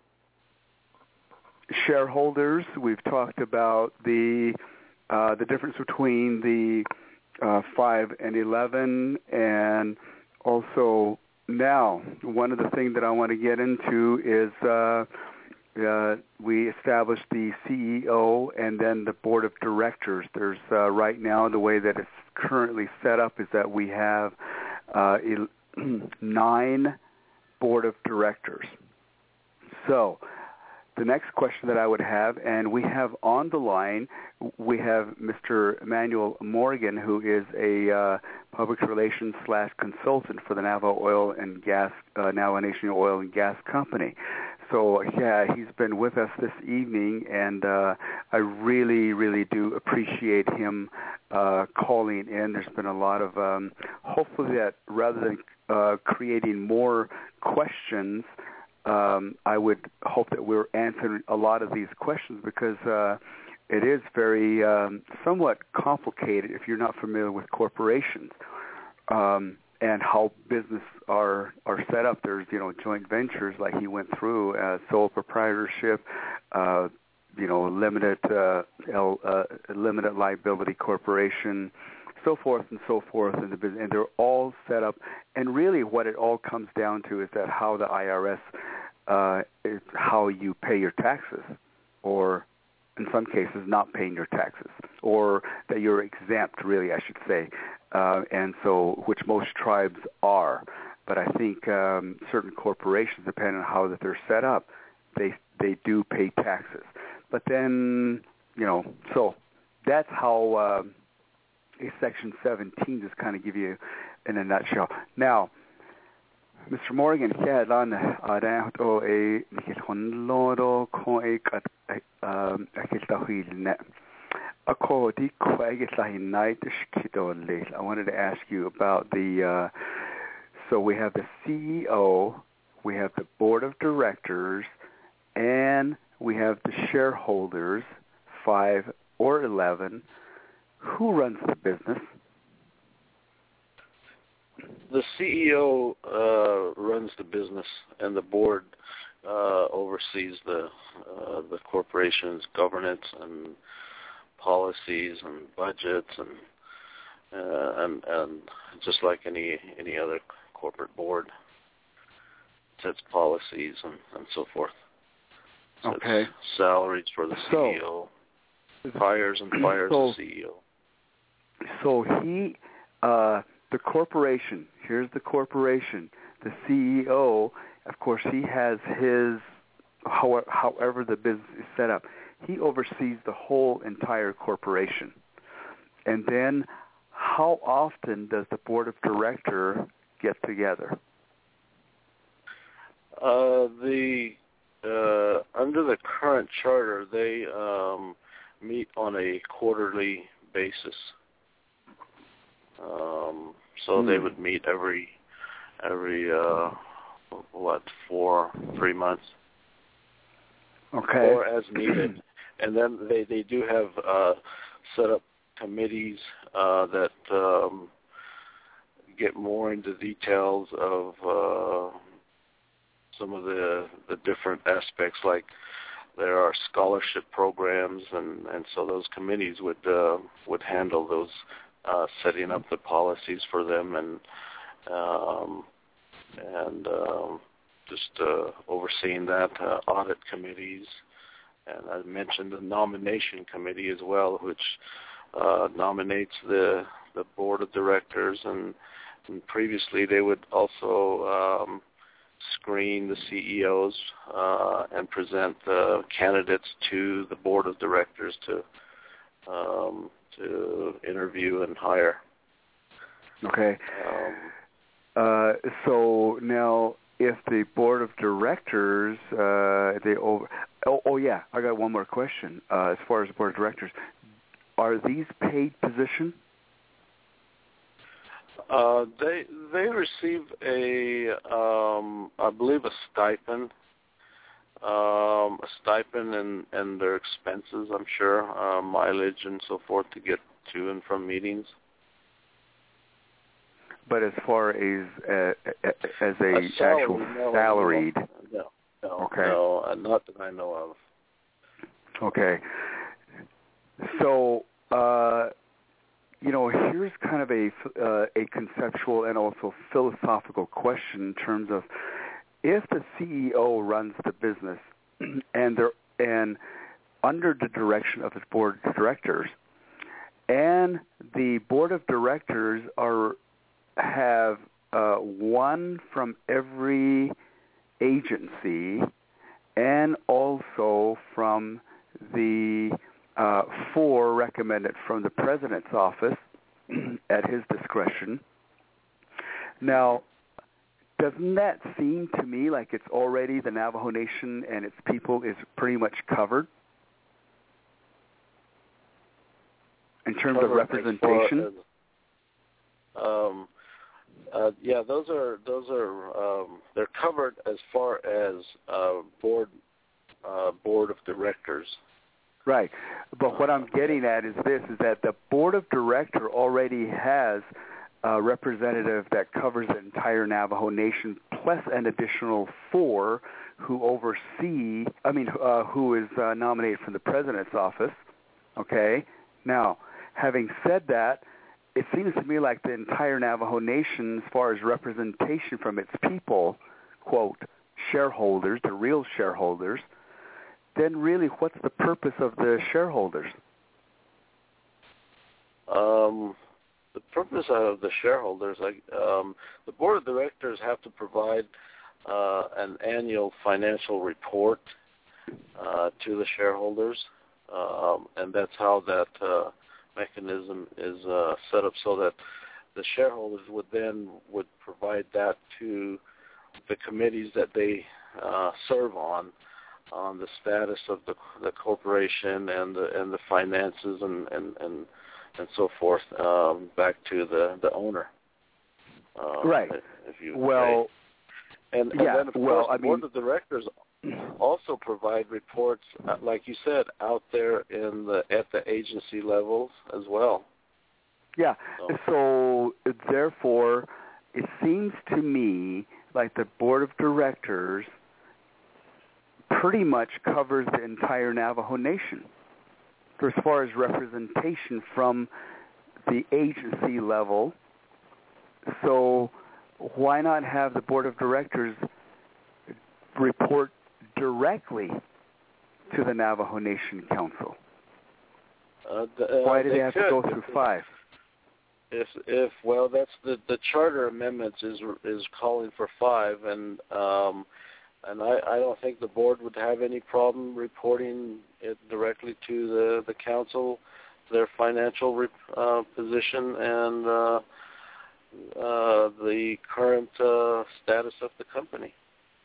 shareholders. We've talked about the uh, the difference between the uh, five and eleven, and also now one of the things that I want to get into is. Uh, Uh, we established the C E O and then the board of directors. There's uh, right now the way that it's currently set up is that we have uh, nine board of directors. So the next question that I would have, and we have on the line, we have Mister Emmanuel Morgan, who is a uh, public relations slash consultant for the Navajo Oil and Gas, uh, Navajo Nation Oil and Gas Company. So, yeah, he's been with us this evening, and uh, I really, really do appreciate him uh, calling in. There's been a lot of, um, hopefully that rather than uh, creating more questions, um, I would hope that we're answering a lot of these questions because uh, it is very um, somewhat complicated if you're not familiar with corporations. Um and how business are are set up. There's, you know, joint ventures like he went through, uh, sole proprietorship, uh, you know, limited uh, L, uh, limited liability corporation, so forth and so forth in the business. And they're all set up. And really what it all comes down to is that how the I R S, uh, is how you pay your taxes, or in some cases not paying your taxes, or that you're exempt, really, I should say. Uh, and so, which most tribes are, but I think um, certain corporations, depending on how that they're set up, they they do pay taxes. But then, you know, so that's how uh, a Section seventeen just kind of give you in a nutshell. Now, Mister Morgan, kaya lan ada to a nikilhonlodo ko a um akiltahuilne. I wanted to ask you about the, uh, so we have the C E O, we have the board of directors, and we have the shareholders, five or eleven. Who runs the business? The C E O uh, runs the business, and the board uh, oversees the uh, the corporation's governance and policies and budgets, and uh, and and just like any any other corporate board, sets policies and, and so forth. Sets okay. Salaries for the C E O, so, hires and fires so, the C E O. So he, uh, the corporation. Here's the corporation. The C E O, of course, he has his. However, however the business is set up. He oversees the whole entire corporation. And then how often does the board of directors get together? Uh, the uh, under the current charter, they um, meet on a quarterly basis. Um, so hmm. they would meet every every uh, what four three months. Okay. Or as needed. And then they, they do have uh, set up committees uh, that um, get more into details of uh, some of the the different aspects, like there are scholarship programs, and, and so those committees would uh, would handle those, uh, setting up the policies for them, and um, and um, just uh, overseeing that, uh, audit committees. And I mentioned the nomination committee as well, which uh, nominates the the board of directors, and, and previously they would also um, screen the C E Os uh, and present the candidates to the board of directors to um, to interview and hire. Okay. Um, uh, so now, if the board of directors, uh, they over, oh, oh yeah, I got one more question. Uh, as far as the board of directors, are these paid positions? Uh, they they receive a um, I believe a stipend, um, a stipend and, and their expenses, I'm sure, uh, mileage and so forth to get to and from meetings. But as far as uh, as a, a salary, actual no, salaried, no, no, okay, no, uh, not that I know of. Okay, so. Uh, You know, here's kind of a uh, a conceptual and also philosophical question in terms of if the C E O runs the business and they're and under the direction of the board of directors, and the board of directors are have uh, one from every agency and also from the Uh, four recommended from the president's office at his discretion. Now, doesn't that seem to me like it's already the Navajo Nation and its people is pretty much covered in terms Covered of representation? As as, um, uh, yeah, those are those are um, they're covered as far as uh, board uh, board of directors. Right. But what I'm getting at is this, is that the board of director already has a representative that covers the entire Navajo Nation, plus an additional four who oversee, I mean, uh, who is uh, nominated from the president's office. Okay? Now, having said that, it seems to me like the entire Navajo Nation, as far as representation from its people, quote, shareholders, the real shareholders, then really what's the purpose of the shareholders? Um, the purpose of the shareholders, like um, the board of directors have to provide uh, an annual financial report uh, to the shareholders, um, and that's how that uh, mechanism is uh, set up, so that the shareholders would then would provide that to the committees that they uh, serve on, on the status of the the corporation and the and the finances and and and, and so forth, um, back to the the owner. Uh, right. If you well, say. and, and yeah. then of well, course I the board mean, of directors also provide reports, uh, like you said, out there in the at the agency levels as well. Yeah. So, so therefore, it seems to me like the board of directors pretty much covers the entire Navajo Nation as far as representation from the agency level. So why not have the board of directors report directly to the Navajo Nation Council? uh, the, uh, Why do they, they have could, to go through if, five? If if well, that's the the charter amendments is is calling for five, and um, and I, I don't think the board would have any problem reporting it directly to the, the council, their financial rep, uh, position and uh, uh, the current uh, status of the company.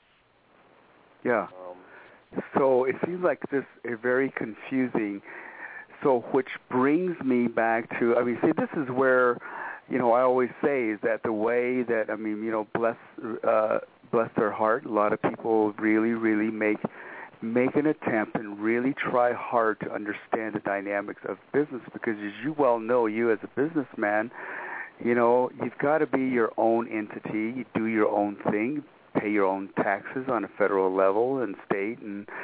Yeah. Um, so it seems like this is very confusing. So which brings me back to, I mean, see, this is where, you know, I always say is that the way that, I mean, you know, bless uh, bless their heart, a lot of people really, really make make an attempt and really try hard to understand the dynamics of business, because as you well know, you as a businessman, you know, you've got to be your own entity. You do your own thing, pay your own taxes on a federal level and state and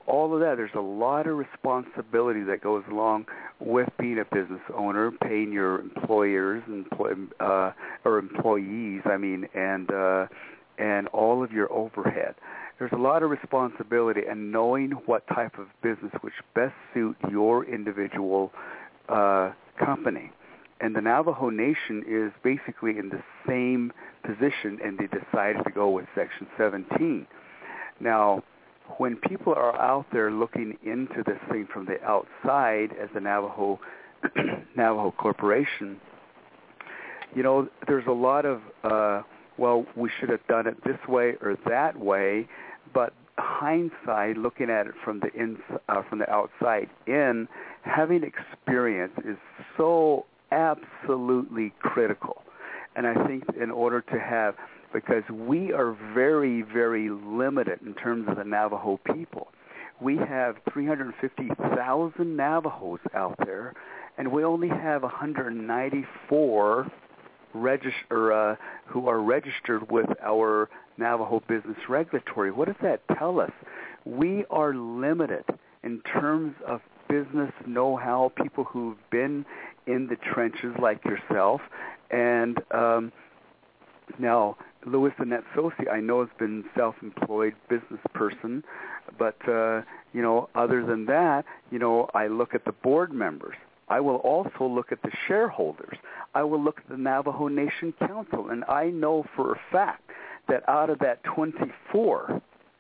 all of that. There's a lot of responsibility that goes along with being a business owner, paying your employers and uh, or employees. I mean, and uh, and all of your overhead. There's a lot of responsibility, and knowing what type of business which best suit your individual uh, company. And the Navajo Nation is basically in the same position, and they decided to go with Section seventeen. Now, when people are out there looking into this thing from the outside as the Navajo Navajo Corporation, you know, there's a lot of, uh, well, we should have done it this way or that way, but hindsight, looking at it from the ins, uh, from the outside in, having experience is so absolutely critical. And I think in order to have, because we are very, very limited in terms of the Navajo people. We have three hundred fifty thousand Navajos out there, and we only have one hundred ninety-four register, uh, who are registered with our Navajo Business Regulatory. What does that tell us? We are limited in terms of business know-how, people who've been in the trenches like yourself. And um, now, Louis Annette Sosi, I know, has been self-employed business person, but, uh, you know, other than that, you know, I look at the board members. I will also look at the shareholders. I will look at the Navajo Nation Council, and I know for a fact that out of that twenty-four,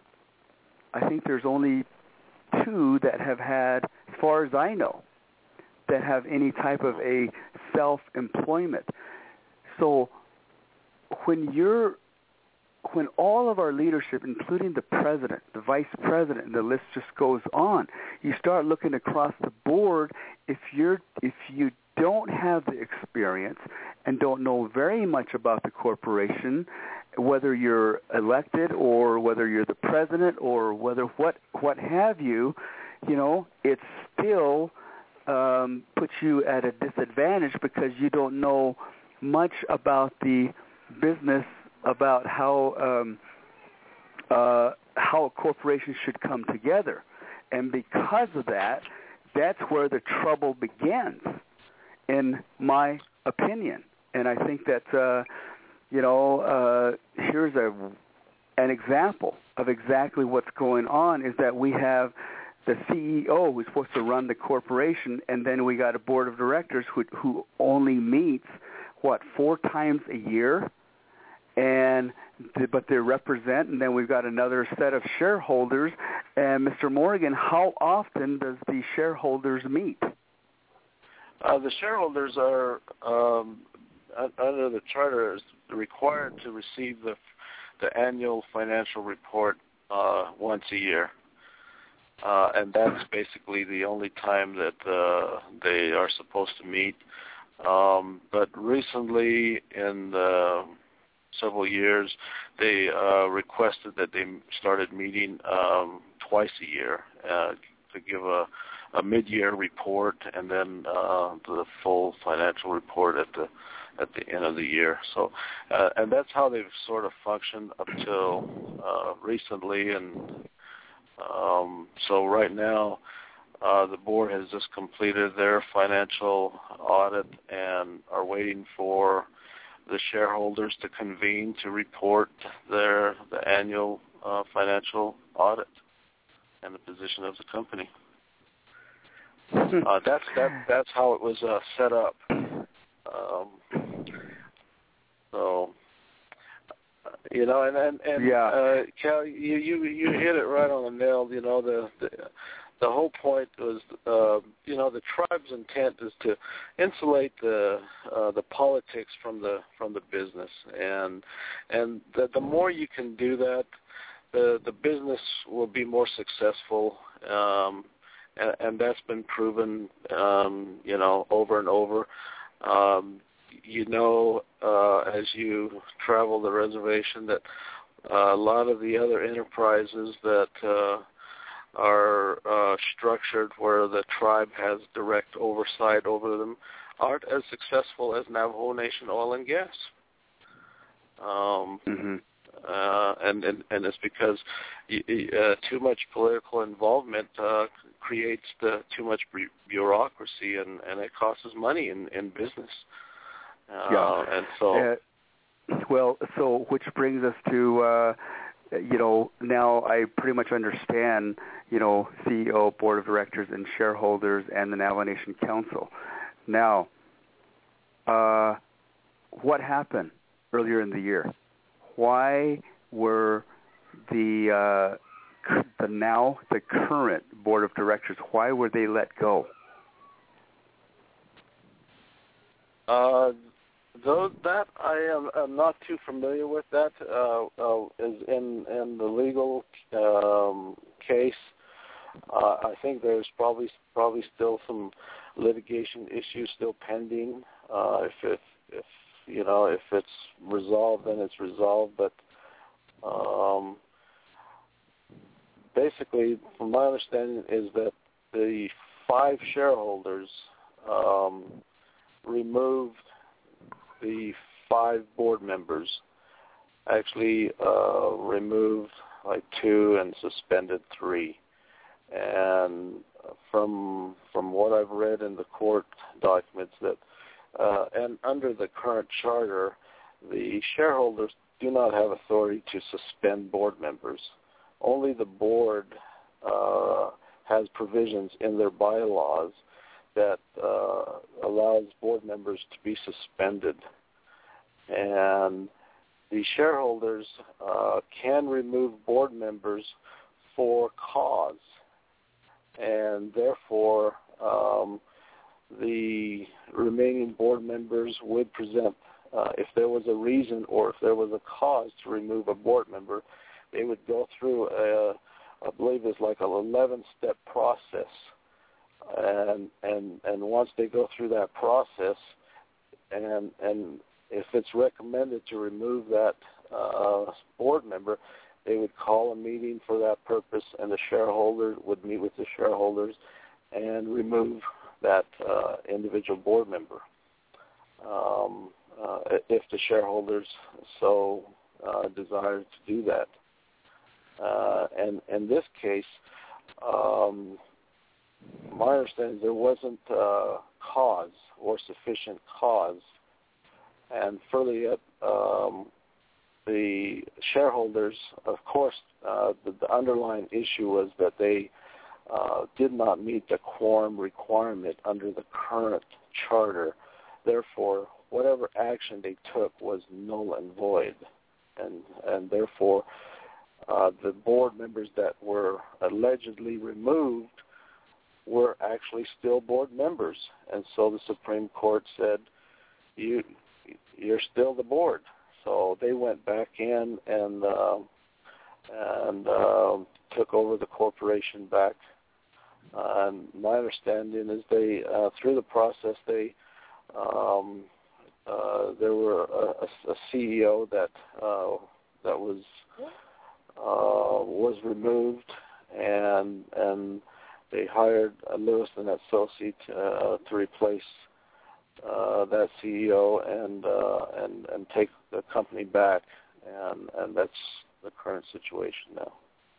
I think there's only two that have had, as far as I know, that have any type of a self-employment. So when you're, when all of our leadership, including the president, the vice president, and the list just goes on, you start looking across the board. If you're, if you don't have the experience and don't know very much about the corporation, whether you're elected or whether you're the president or whether what what have you, you know, it still um, puts you at a disadvantage because you don't know much about the business, about how um, uh, how a corporation should come together. And because of that, that's where the trouble begins, in my opinion. And I think that, uh, you know, uh, here's a an example of exactly what's going on, is that we have the C E O who's supposed to run the corporation, and then we got a board of directors who, who only meets, what, four times a year, and but they represent, and then we've got another set of shareholders. And Mister Morgan, how often does the shareholders meet? Uh, the shareholders are, um, under the charter, is required to receive the the annual financial report uh, once a year. Uh, and that's basically the only time that uh, they are supposed to meet. Um, but recently, in the several years, they uh, requested that they started meeting um, twice a year uh, to give a, a mid-year report and then uh, the full financial report at the at the end of the year. So, uh, and that's how they've sort of functioned up till uh, recently. And um, so right now, uh, the board has just completed their financial audit and are waiting for the shareholders to convene to report their the annual uh, financial audit and the position of the company. Uh, that's that. That's how it was uh, set up. Um, so, you know, and and, and yeah. uh, Cal, you, you you hit it right on the nail. You know, the the, the whole point was, uh, you know, the tribe's intent is to insulate the uh, the politics from the from the business, and and the, the more you can do that, the the business will be more successful. Um, and, and that's been proven, um, you know, over and over. Um, you know, uh, as you travel the reservation, that uh, a lot of the other enterprises that uh, are uh, structured where the tribe has direct oversight over them aren't as successful as Navajo Nation Oil and Gas. Um, mm-hmm. uh, and, and and it's because uh, too much political involvement uh, creates the too much bureaucracy, and, and it costs money in, in business. Uh, yeah. And so, uh, well, so which brings us to, uh, you know, now I pretty much understand, you know, C E O, board of directors, and shareholders, and the Navajo Nation Council. Now, uh, what happened earlier in the year? Why were the uh, the now the current board of directors, why were they let go? Uh, though that I am I'm not too familiar with that. Uh, uh, is in in the legal um, case, uh, I think there's probably probably still some litigation issues still pending. Uh, if if if you know if it's resolved, then it's resolved. But um, basically, from my understanding, is that the five shareholders um, removed the five board members. Actually, uh, removed like two and suspended three. And from from what I've read in the court documents, that uh, and under the current charter, the shareholders do not have authority to suspend board members. Only the board uh, has provisions in their bylaws that uh, allows board members to be suspended. And the shareholders uh, can remove board members for cause. And therefore, um, the remaining board members would present, uh, if there was a reason or if there was a cause to remove a board member, they would go through, a, I believe it's like an eleven-step process. And and and once they go through that process, and and if it's recommended to remove that uh, board member, they would call a meeting for that purpose, and the shareholder would meet with the shareholders and remove that uh, individual board member, um, uh, if the shareholders so uh, desire to do that. Uh, and in this case, um, my understanding is there wasn't uh, cause or sufficient cause. And further yet, um, the shareholders, of course, uh, the, the underlying issue was that they uh, did not meet the quorum requirement under the current charter. Therefore, whatever action they took was null and void. And, and therefore, uh, the board members that were allegedly removed were actually still board members. And so the Supreme Court said, you, you're still the board. So they went back in and uh, and uh, took over the corporation back. Uh, and my understanding is they, uh, through the process, they um, uh, there were a, a C E O that uh, that was uh, was removed, and and they hired a Lewis and Associate uh, to replace uh, that C E O and uh, and and take the company back, and and that's the current situation now.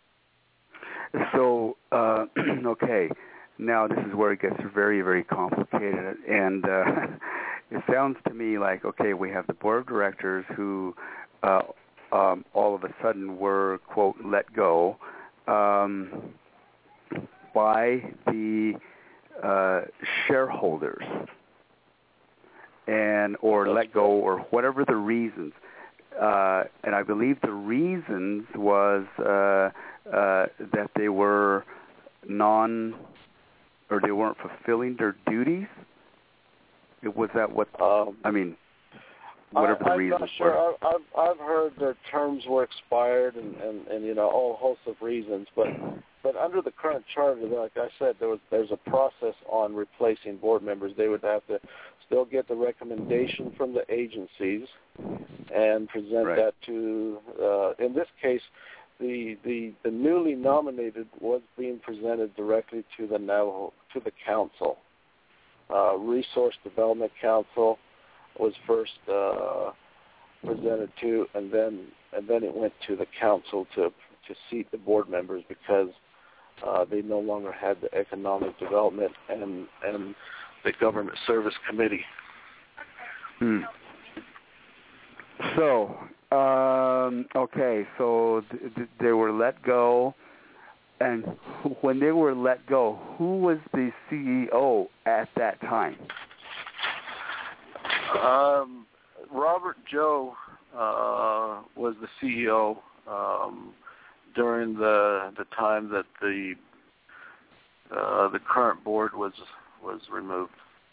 So uh, okay, now this is where it gets very very complicated, and uh, it sounds to me like okay, we have the board of directors who uh, um, all of a sudden were quote let go. Um, by the uh, shareholders, and or let go, or whatever the reasons. Uh, and I believe the reasons was uh, uh, that they were non, or they weren't fulfilling their duties. Was that what? Um, I mean, whatever I, the reasons I'm not sure. were. I've, I've I've heard their terms were expired, and, and, and you know all hosts of reasons, but. But under the current charter, like I said, there was there's a process on replacing board members. They would have to still get the recommendation from the agencies and present right. that to. Uh, in this case, the, the the newly nominated was being presented directly to the Navajo to the council. Uh, Resource Development Council was first uh, presented to, and then and then it went to the council to to seat the board members because uh, they no longer had the economic development and and the government service committee. Hmm. So, um, okay, so th- th- they were let go, and when they were let go, who was the C E O at that time? Um, Robert Joe uh, was the C E O um, during the the time that the uh, the current board was was removed.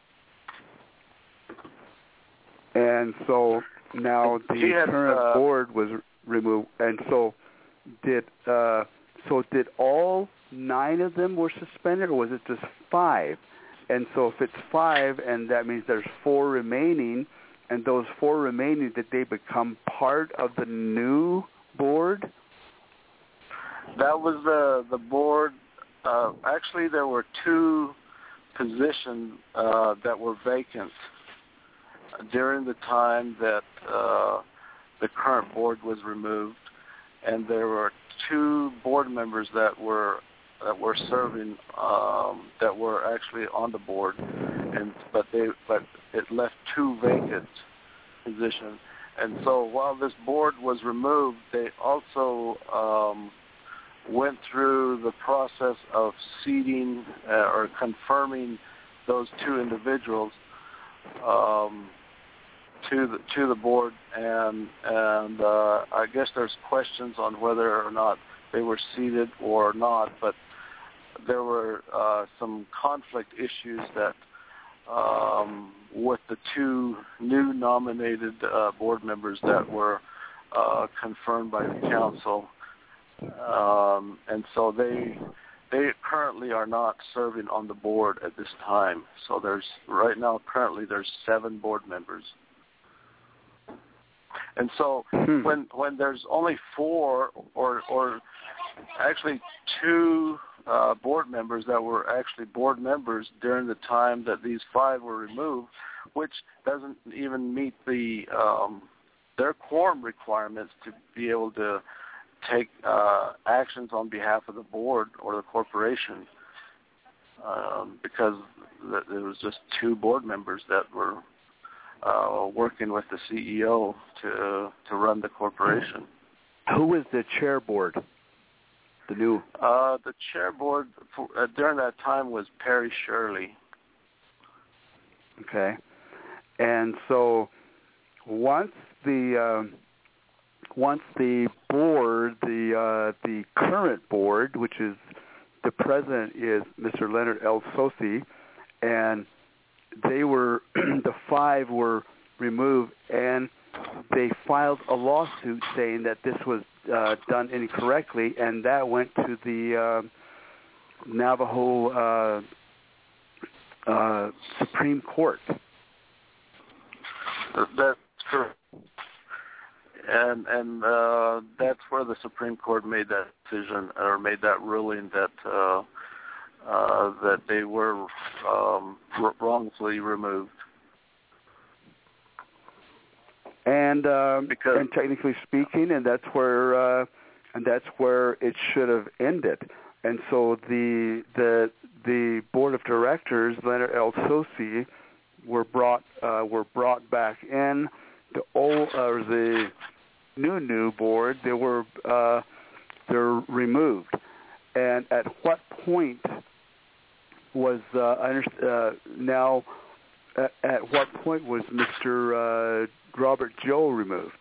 And so now the had, current uh, board was removed, and so did uh, so did all nine of them were suspended, or was it just five? And so if it's five, and that means there's four remaining, and those four remaining, did they become part of the new board? That was the the board. Uh, actually, there were two positions uh, that were vacant during the time that uh, the current board was removed, and there were two board members that were that were serving um, that were actually on the board, and but they but it left two vacant positions. And so while this board was removed, they also um, went through the process of seating uh, or confirming those two individuals um, to the to the board, and and uh, I guess there's questions on whether or not they were seated or not, but there were uh, some conflict issues that um, with the two new nominated uh, board members that were uh, confirmed by the council, um, and so they they currently are not serving on the board at this time. So there's right now currently there's seven board members. And so Hmm. when when there's only four or or actually two uh, board members that were actually board members during the time that these five were removed, which doesn't even meet the um, their quorum requirements to be able to take uh, actions on behalf of the board or the corporation, um, because th- there was just two board members that were Uh, working with the C E O to to run the corporation. Who was the chair board? The new. Uh, the chair board for, uh, during that time was Perry Shirley. Okay, and so once the uh, once the board, the uh, the current board, which is the president is Mister Leonard L. Sosi, and they were the five were removed, and they filed a lawsuit saying that this was uh, done incorrectly, and that went to the uh, Navajo uh, uh, Supreme Court. That's correct, and and uh, that's where the Supreme Court made that decision or made that ruling that. Uh, Uh, that they were um, wrongfully removed. And um, because, and technically speaking, and that's where uh, and that's where it should have ended. And so the the the board of directors, Leonard L. Sosi, were brought uh, were brought back in. The old or uh, the new new board, they were uh, they're removed. And at what point was uh, I understand, uh, now at, at what point was Mister Uh, Robert Joe removed?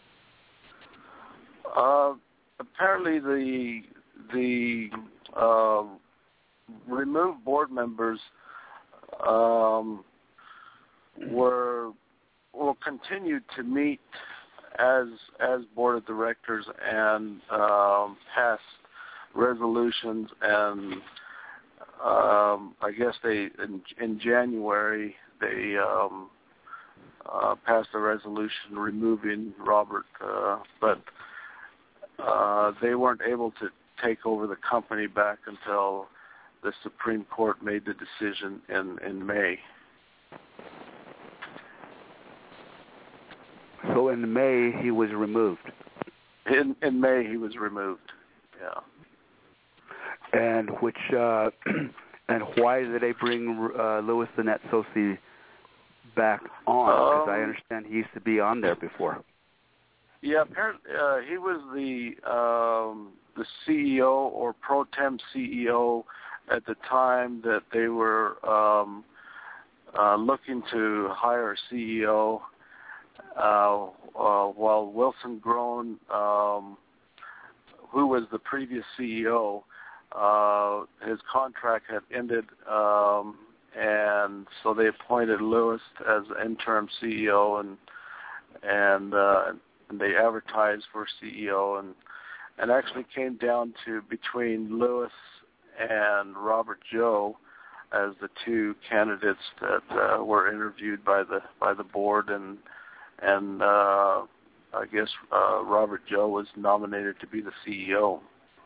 Uh, apparently, the the uh, removed board members um, were will continue to meet as as board of directors and um, pass resolutions, and um, I guess they in, in January they um, uh, passed a resolution removing Robert, uh, but uh, they weren't able to take over the company back until the Supreme Court made the decision in, in May. So in May he was removed. In in May he was removed. Yeah. And which uh, and why did they bring uh, Louis the Netsosi back on? Because um, I understand he used to be on there before. Yeah, apparently uh, he was the um, the C E O or pro tem C E O at the time that they were um, uh, looking to hire a C E O, uh, uh, while Wilson Groen, um, who was the previous C E O, uh, his contract had ended, um, and so they appointed Louis as interim C E O, and and uh, and they advertised for C E O, and and actually came down to between Louis and Robert Joe as the two candidates that uh, were interviewed by the by the board, and and uh, I guess uh, Robert Joe was nominated to be the C E O,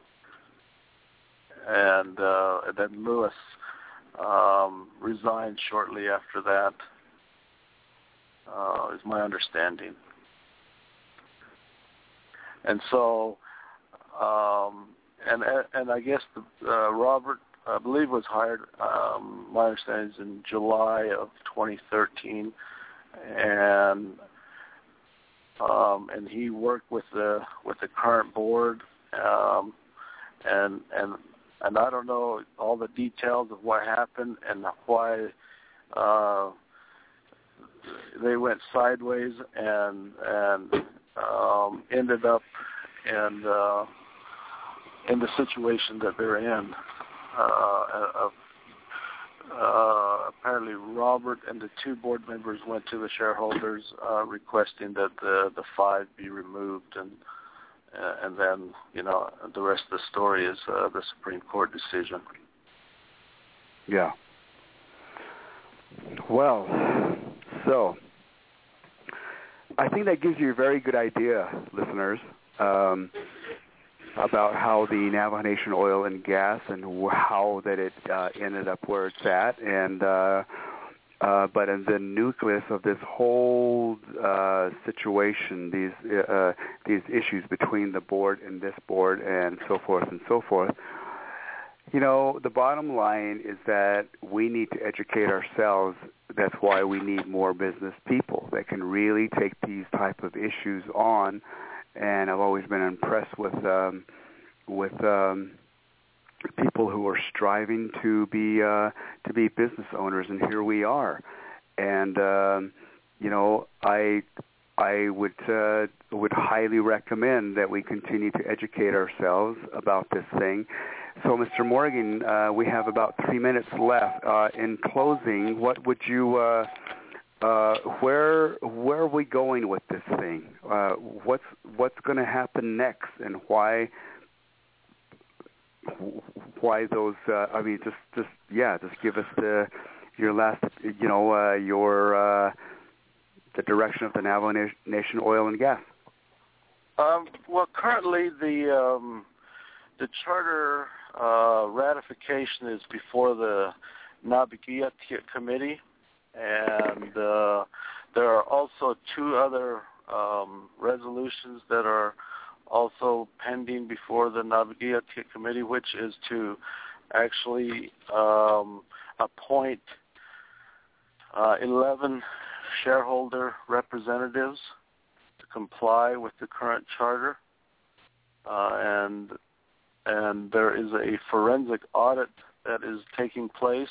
and, uh, and then Louis um, resigned shortly after that, uh, is my understanding. And so, um, and and I guess the, uh, Robert, I believe, was hired. Um, my understanding is in July of twenty thirteen, and um, and he worked with the with the current board, um, and and and I don't know all the details of what happened and why uh, they went sideways and and. Um, ended up in uh, in the situation that they're in. Uh, uh, uh, apparently, Robert and the two board members went to the shareholders uh, requesting that the the five be removed, and uh, and then you know the rest of the story is uh, the Supreme Court decision. Yeah. Well, so. I think that gives you a very good idea, listeners, um, about how the Navajo Nation Oil and Gas and how that it uh, ended up where it's at, and uh, uh, but in the nucleus of this whole uh, situation, these uh, these issues between the board and this board, and so forth and so forth. You know, the bottom line is that we need to educate ourselves. That's why we need more business people that can really take these type of issues on. And I've always been impressed with um, with um, people who are striving to be uh, to be business owners, and here we are. And um, you know, I I would uh, would highly recommend that we continue to educate ourselves about this thing. So, Mister Morgan, uh, we have about three minutes left. Uh, in closing, what would you, uh, uh, where, where are we going with this thing? Uh, what's what's going to happen next, and why? Why those? Uh, I mean, just, just yeah, just give us the your last, you know, uh, your uh, the direction of the Navajo Nation Oil and Gas. Um, well, currently the um, the charter uh, ratification is before the Nabagiatia Committee, and uh, there are also two other um, resolutions that are also pending before the Nabagiatia Committee, which is to actually um, appoint uh, eleven shareholder representatives to comply with the current charter, uh, and and there is a forensic audit that is taking place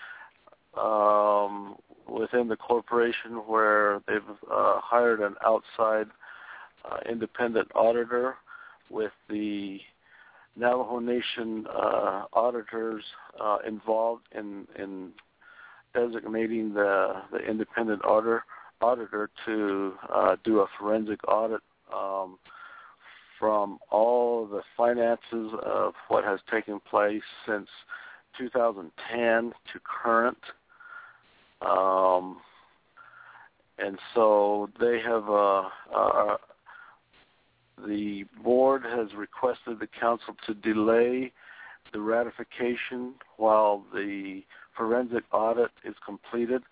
um, within the corporation, where they've uh, hired an outside uh, independent auditor, with the Navajo Nation uh, auditors uh, involved in, in designating the, the independent auditor, auditor to uh, do a forensic audit um, from all the finances of what has taken place since two thousand ten to current. Um, and so they have, uh, uh, the board has requested the council to delay the ratification while the forensic audit is completed,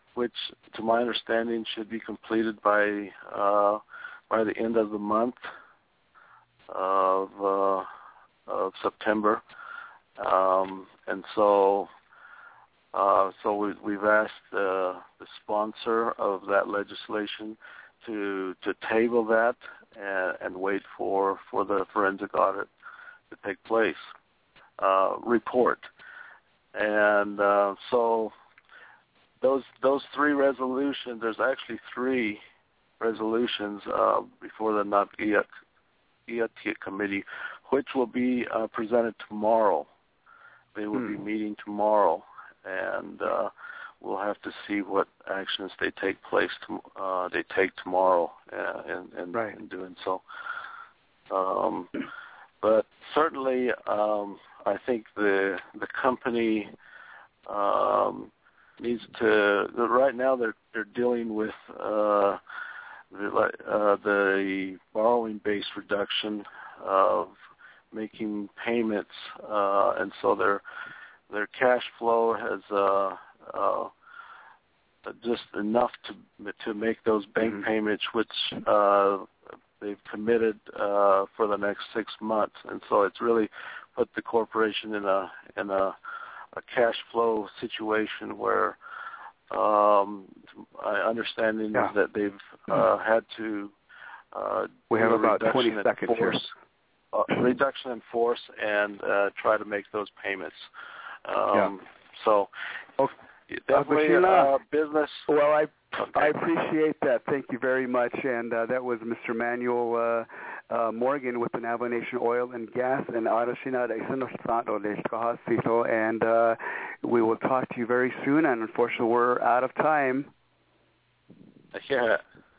which, to my understanding, should be completed by uh, by the end of the month of uh, of September, um, and so uh, so we, we've asked uh, the sponsor of that legislation to to table that and, and wait for, for the forensic audit to take place, uh, report, and uh, so those those three resolutions. There's actually three resolutions uh, before the N A V I A committee, which will be uh, presented tomorrow. They will hmm. be meeting tomorrow, and uh, we'll have to see what actions they take place. To, uh, they take tomorrow uh, in, in, right. in doing so. Um, but certainly, um, I think the the company um, needs to. Right now, they're they're dealing with uh, the uh, the borrowing base reduction of making payments, uh, and so their their cash flow has uh, uh, just enough to to make those bank mm-hmm. payments, which uh, they've committed uh, for the next six months, and so it's really put the corporation in a in a, a cash flow situation where um, my understanding yeah. is that they've uh, had to uh, we have about twenty seconds here. Uh, reduction in force and uh, try to make those payments. Um, yeah. So okay. definitely uh, uh, business. Well, I okay. I appreciate that. Thank you very much. And uh, that was Mister Manuel uh, uh, Morgan with the Navajo Nation Oil and Gas and Arashina and uh, we will talk to you very soon. And unfortunately, we're out of time. Yeah.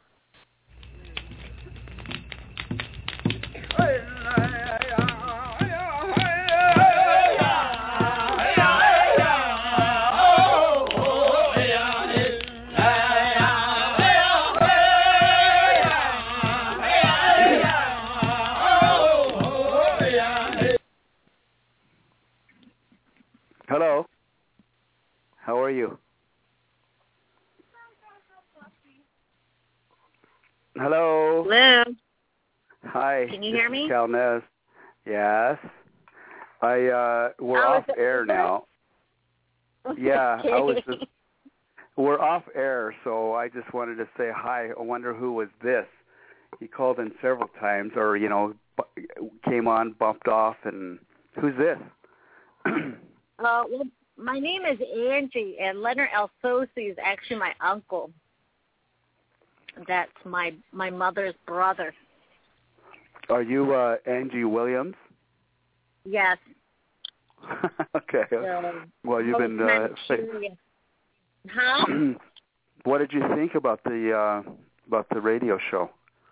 Hello. How are you? Hello. Hello. Hi. Can you hear me? Calnez. Yes. I uh we're oh, off air now. Yeah, okay. I was just, we're off air, so I just wanted to say hi. I wonder who was this. He called in several times, or you know, came on, bumped off, and who's this? Uh, well, my name is Angie, and Leonard Alsosi is actually my uncle. That's my my mother's brother. Are you uh, Angie Williams? Yes. Okay. So, well, you've been. Uh, say, huh? What did you think about the uh, about the radio show?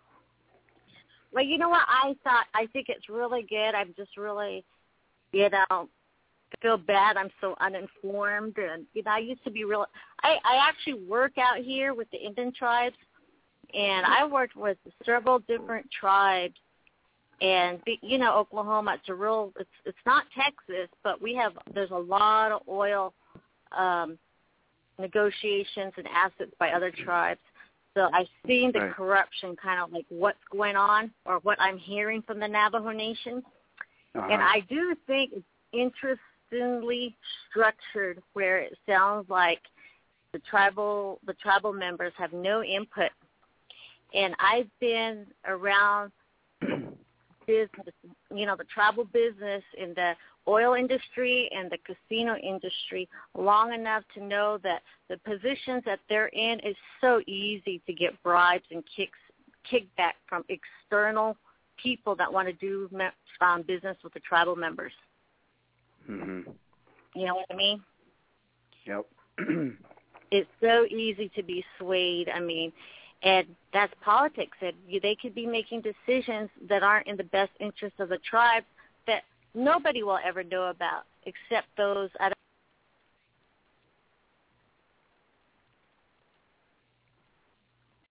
Well, you know what I thought. I think it's really good. I'm just really, you know. I feel bad. I'm so uninformed, and you know, I used to be real. I, I actually work out here with the Indian tribes, and I worked with several different tribes. And you know, Oklahoma, it's a real. It's it's not Texas, but we have. There's a lot of oil um, negotiations and assets by other tribes. So I've seen the right. corruption, kind of like what's going on, or what I'm hearing from the Navajo Nation, uh-huh. and I do think it's interesting. Structured where it sounds like the tribal the tribal members have no input, and I've been around business, you know, the tribal business in the oil industry and the casino industry long enough to know that the positions that they're in is so easy to get bribes and kicks kickback from external people that want to do um, business with the tribal members. Mm-hmm. You know what I mean? Yep. It's so easy to be swayed. I mean, and that's politics. And they could be making decisions that aren't in the best interest of the tribe that nobody will ever know about except those at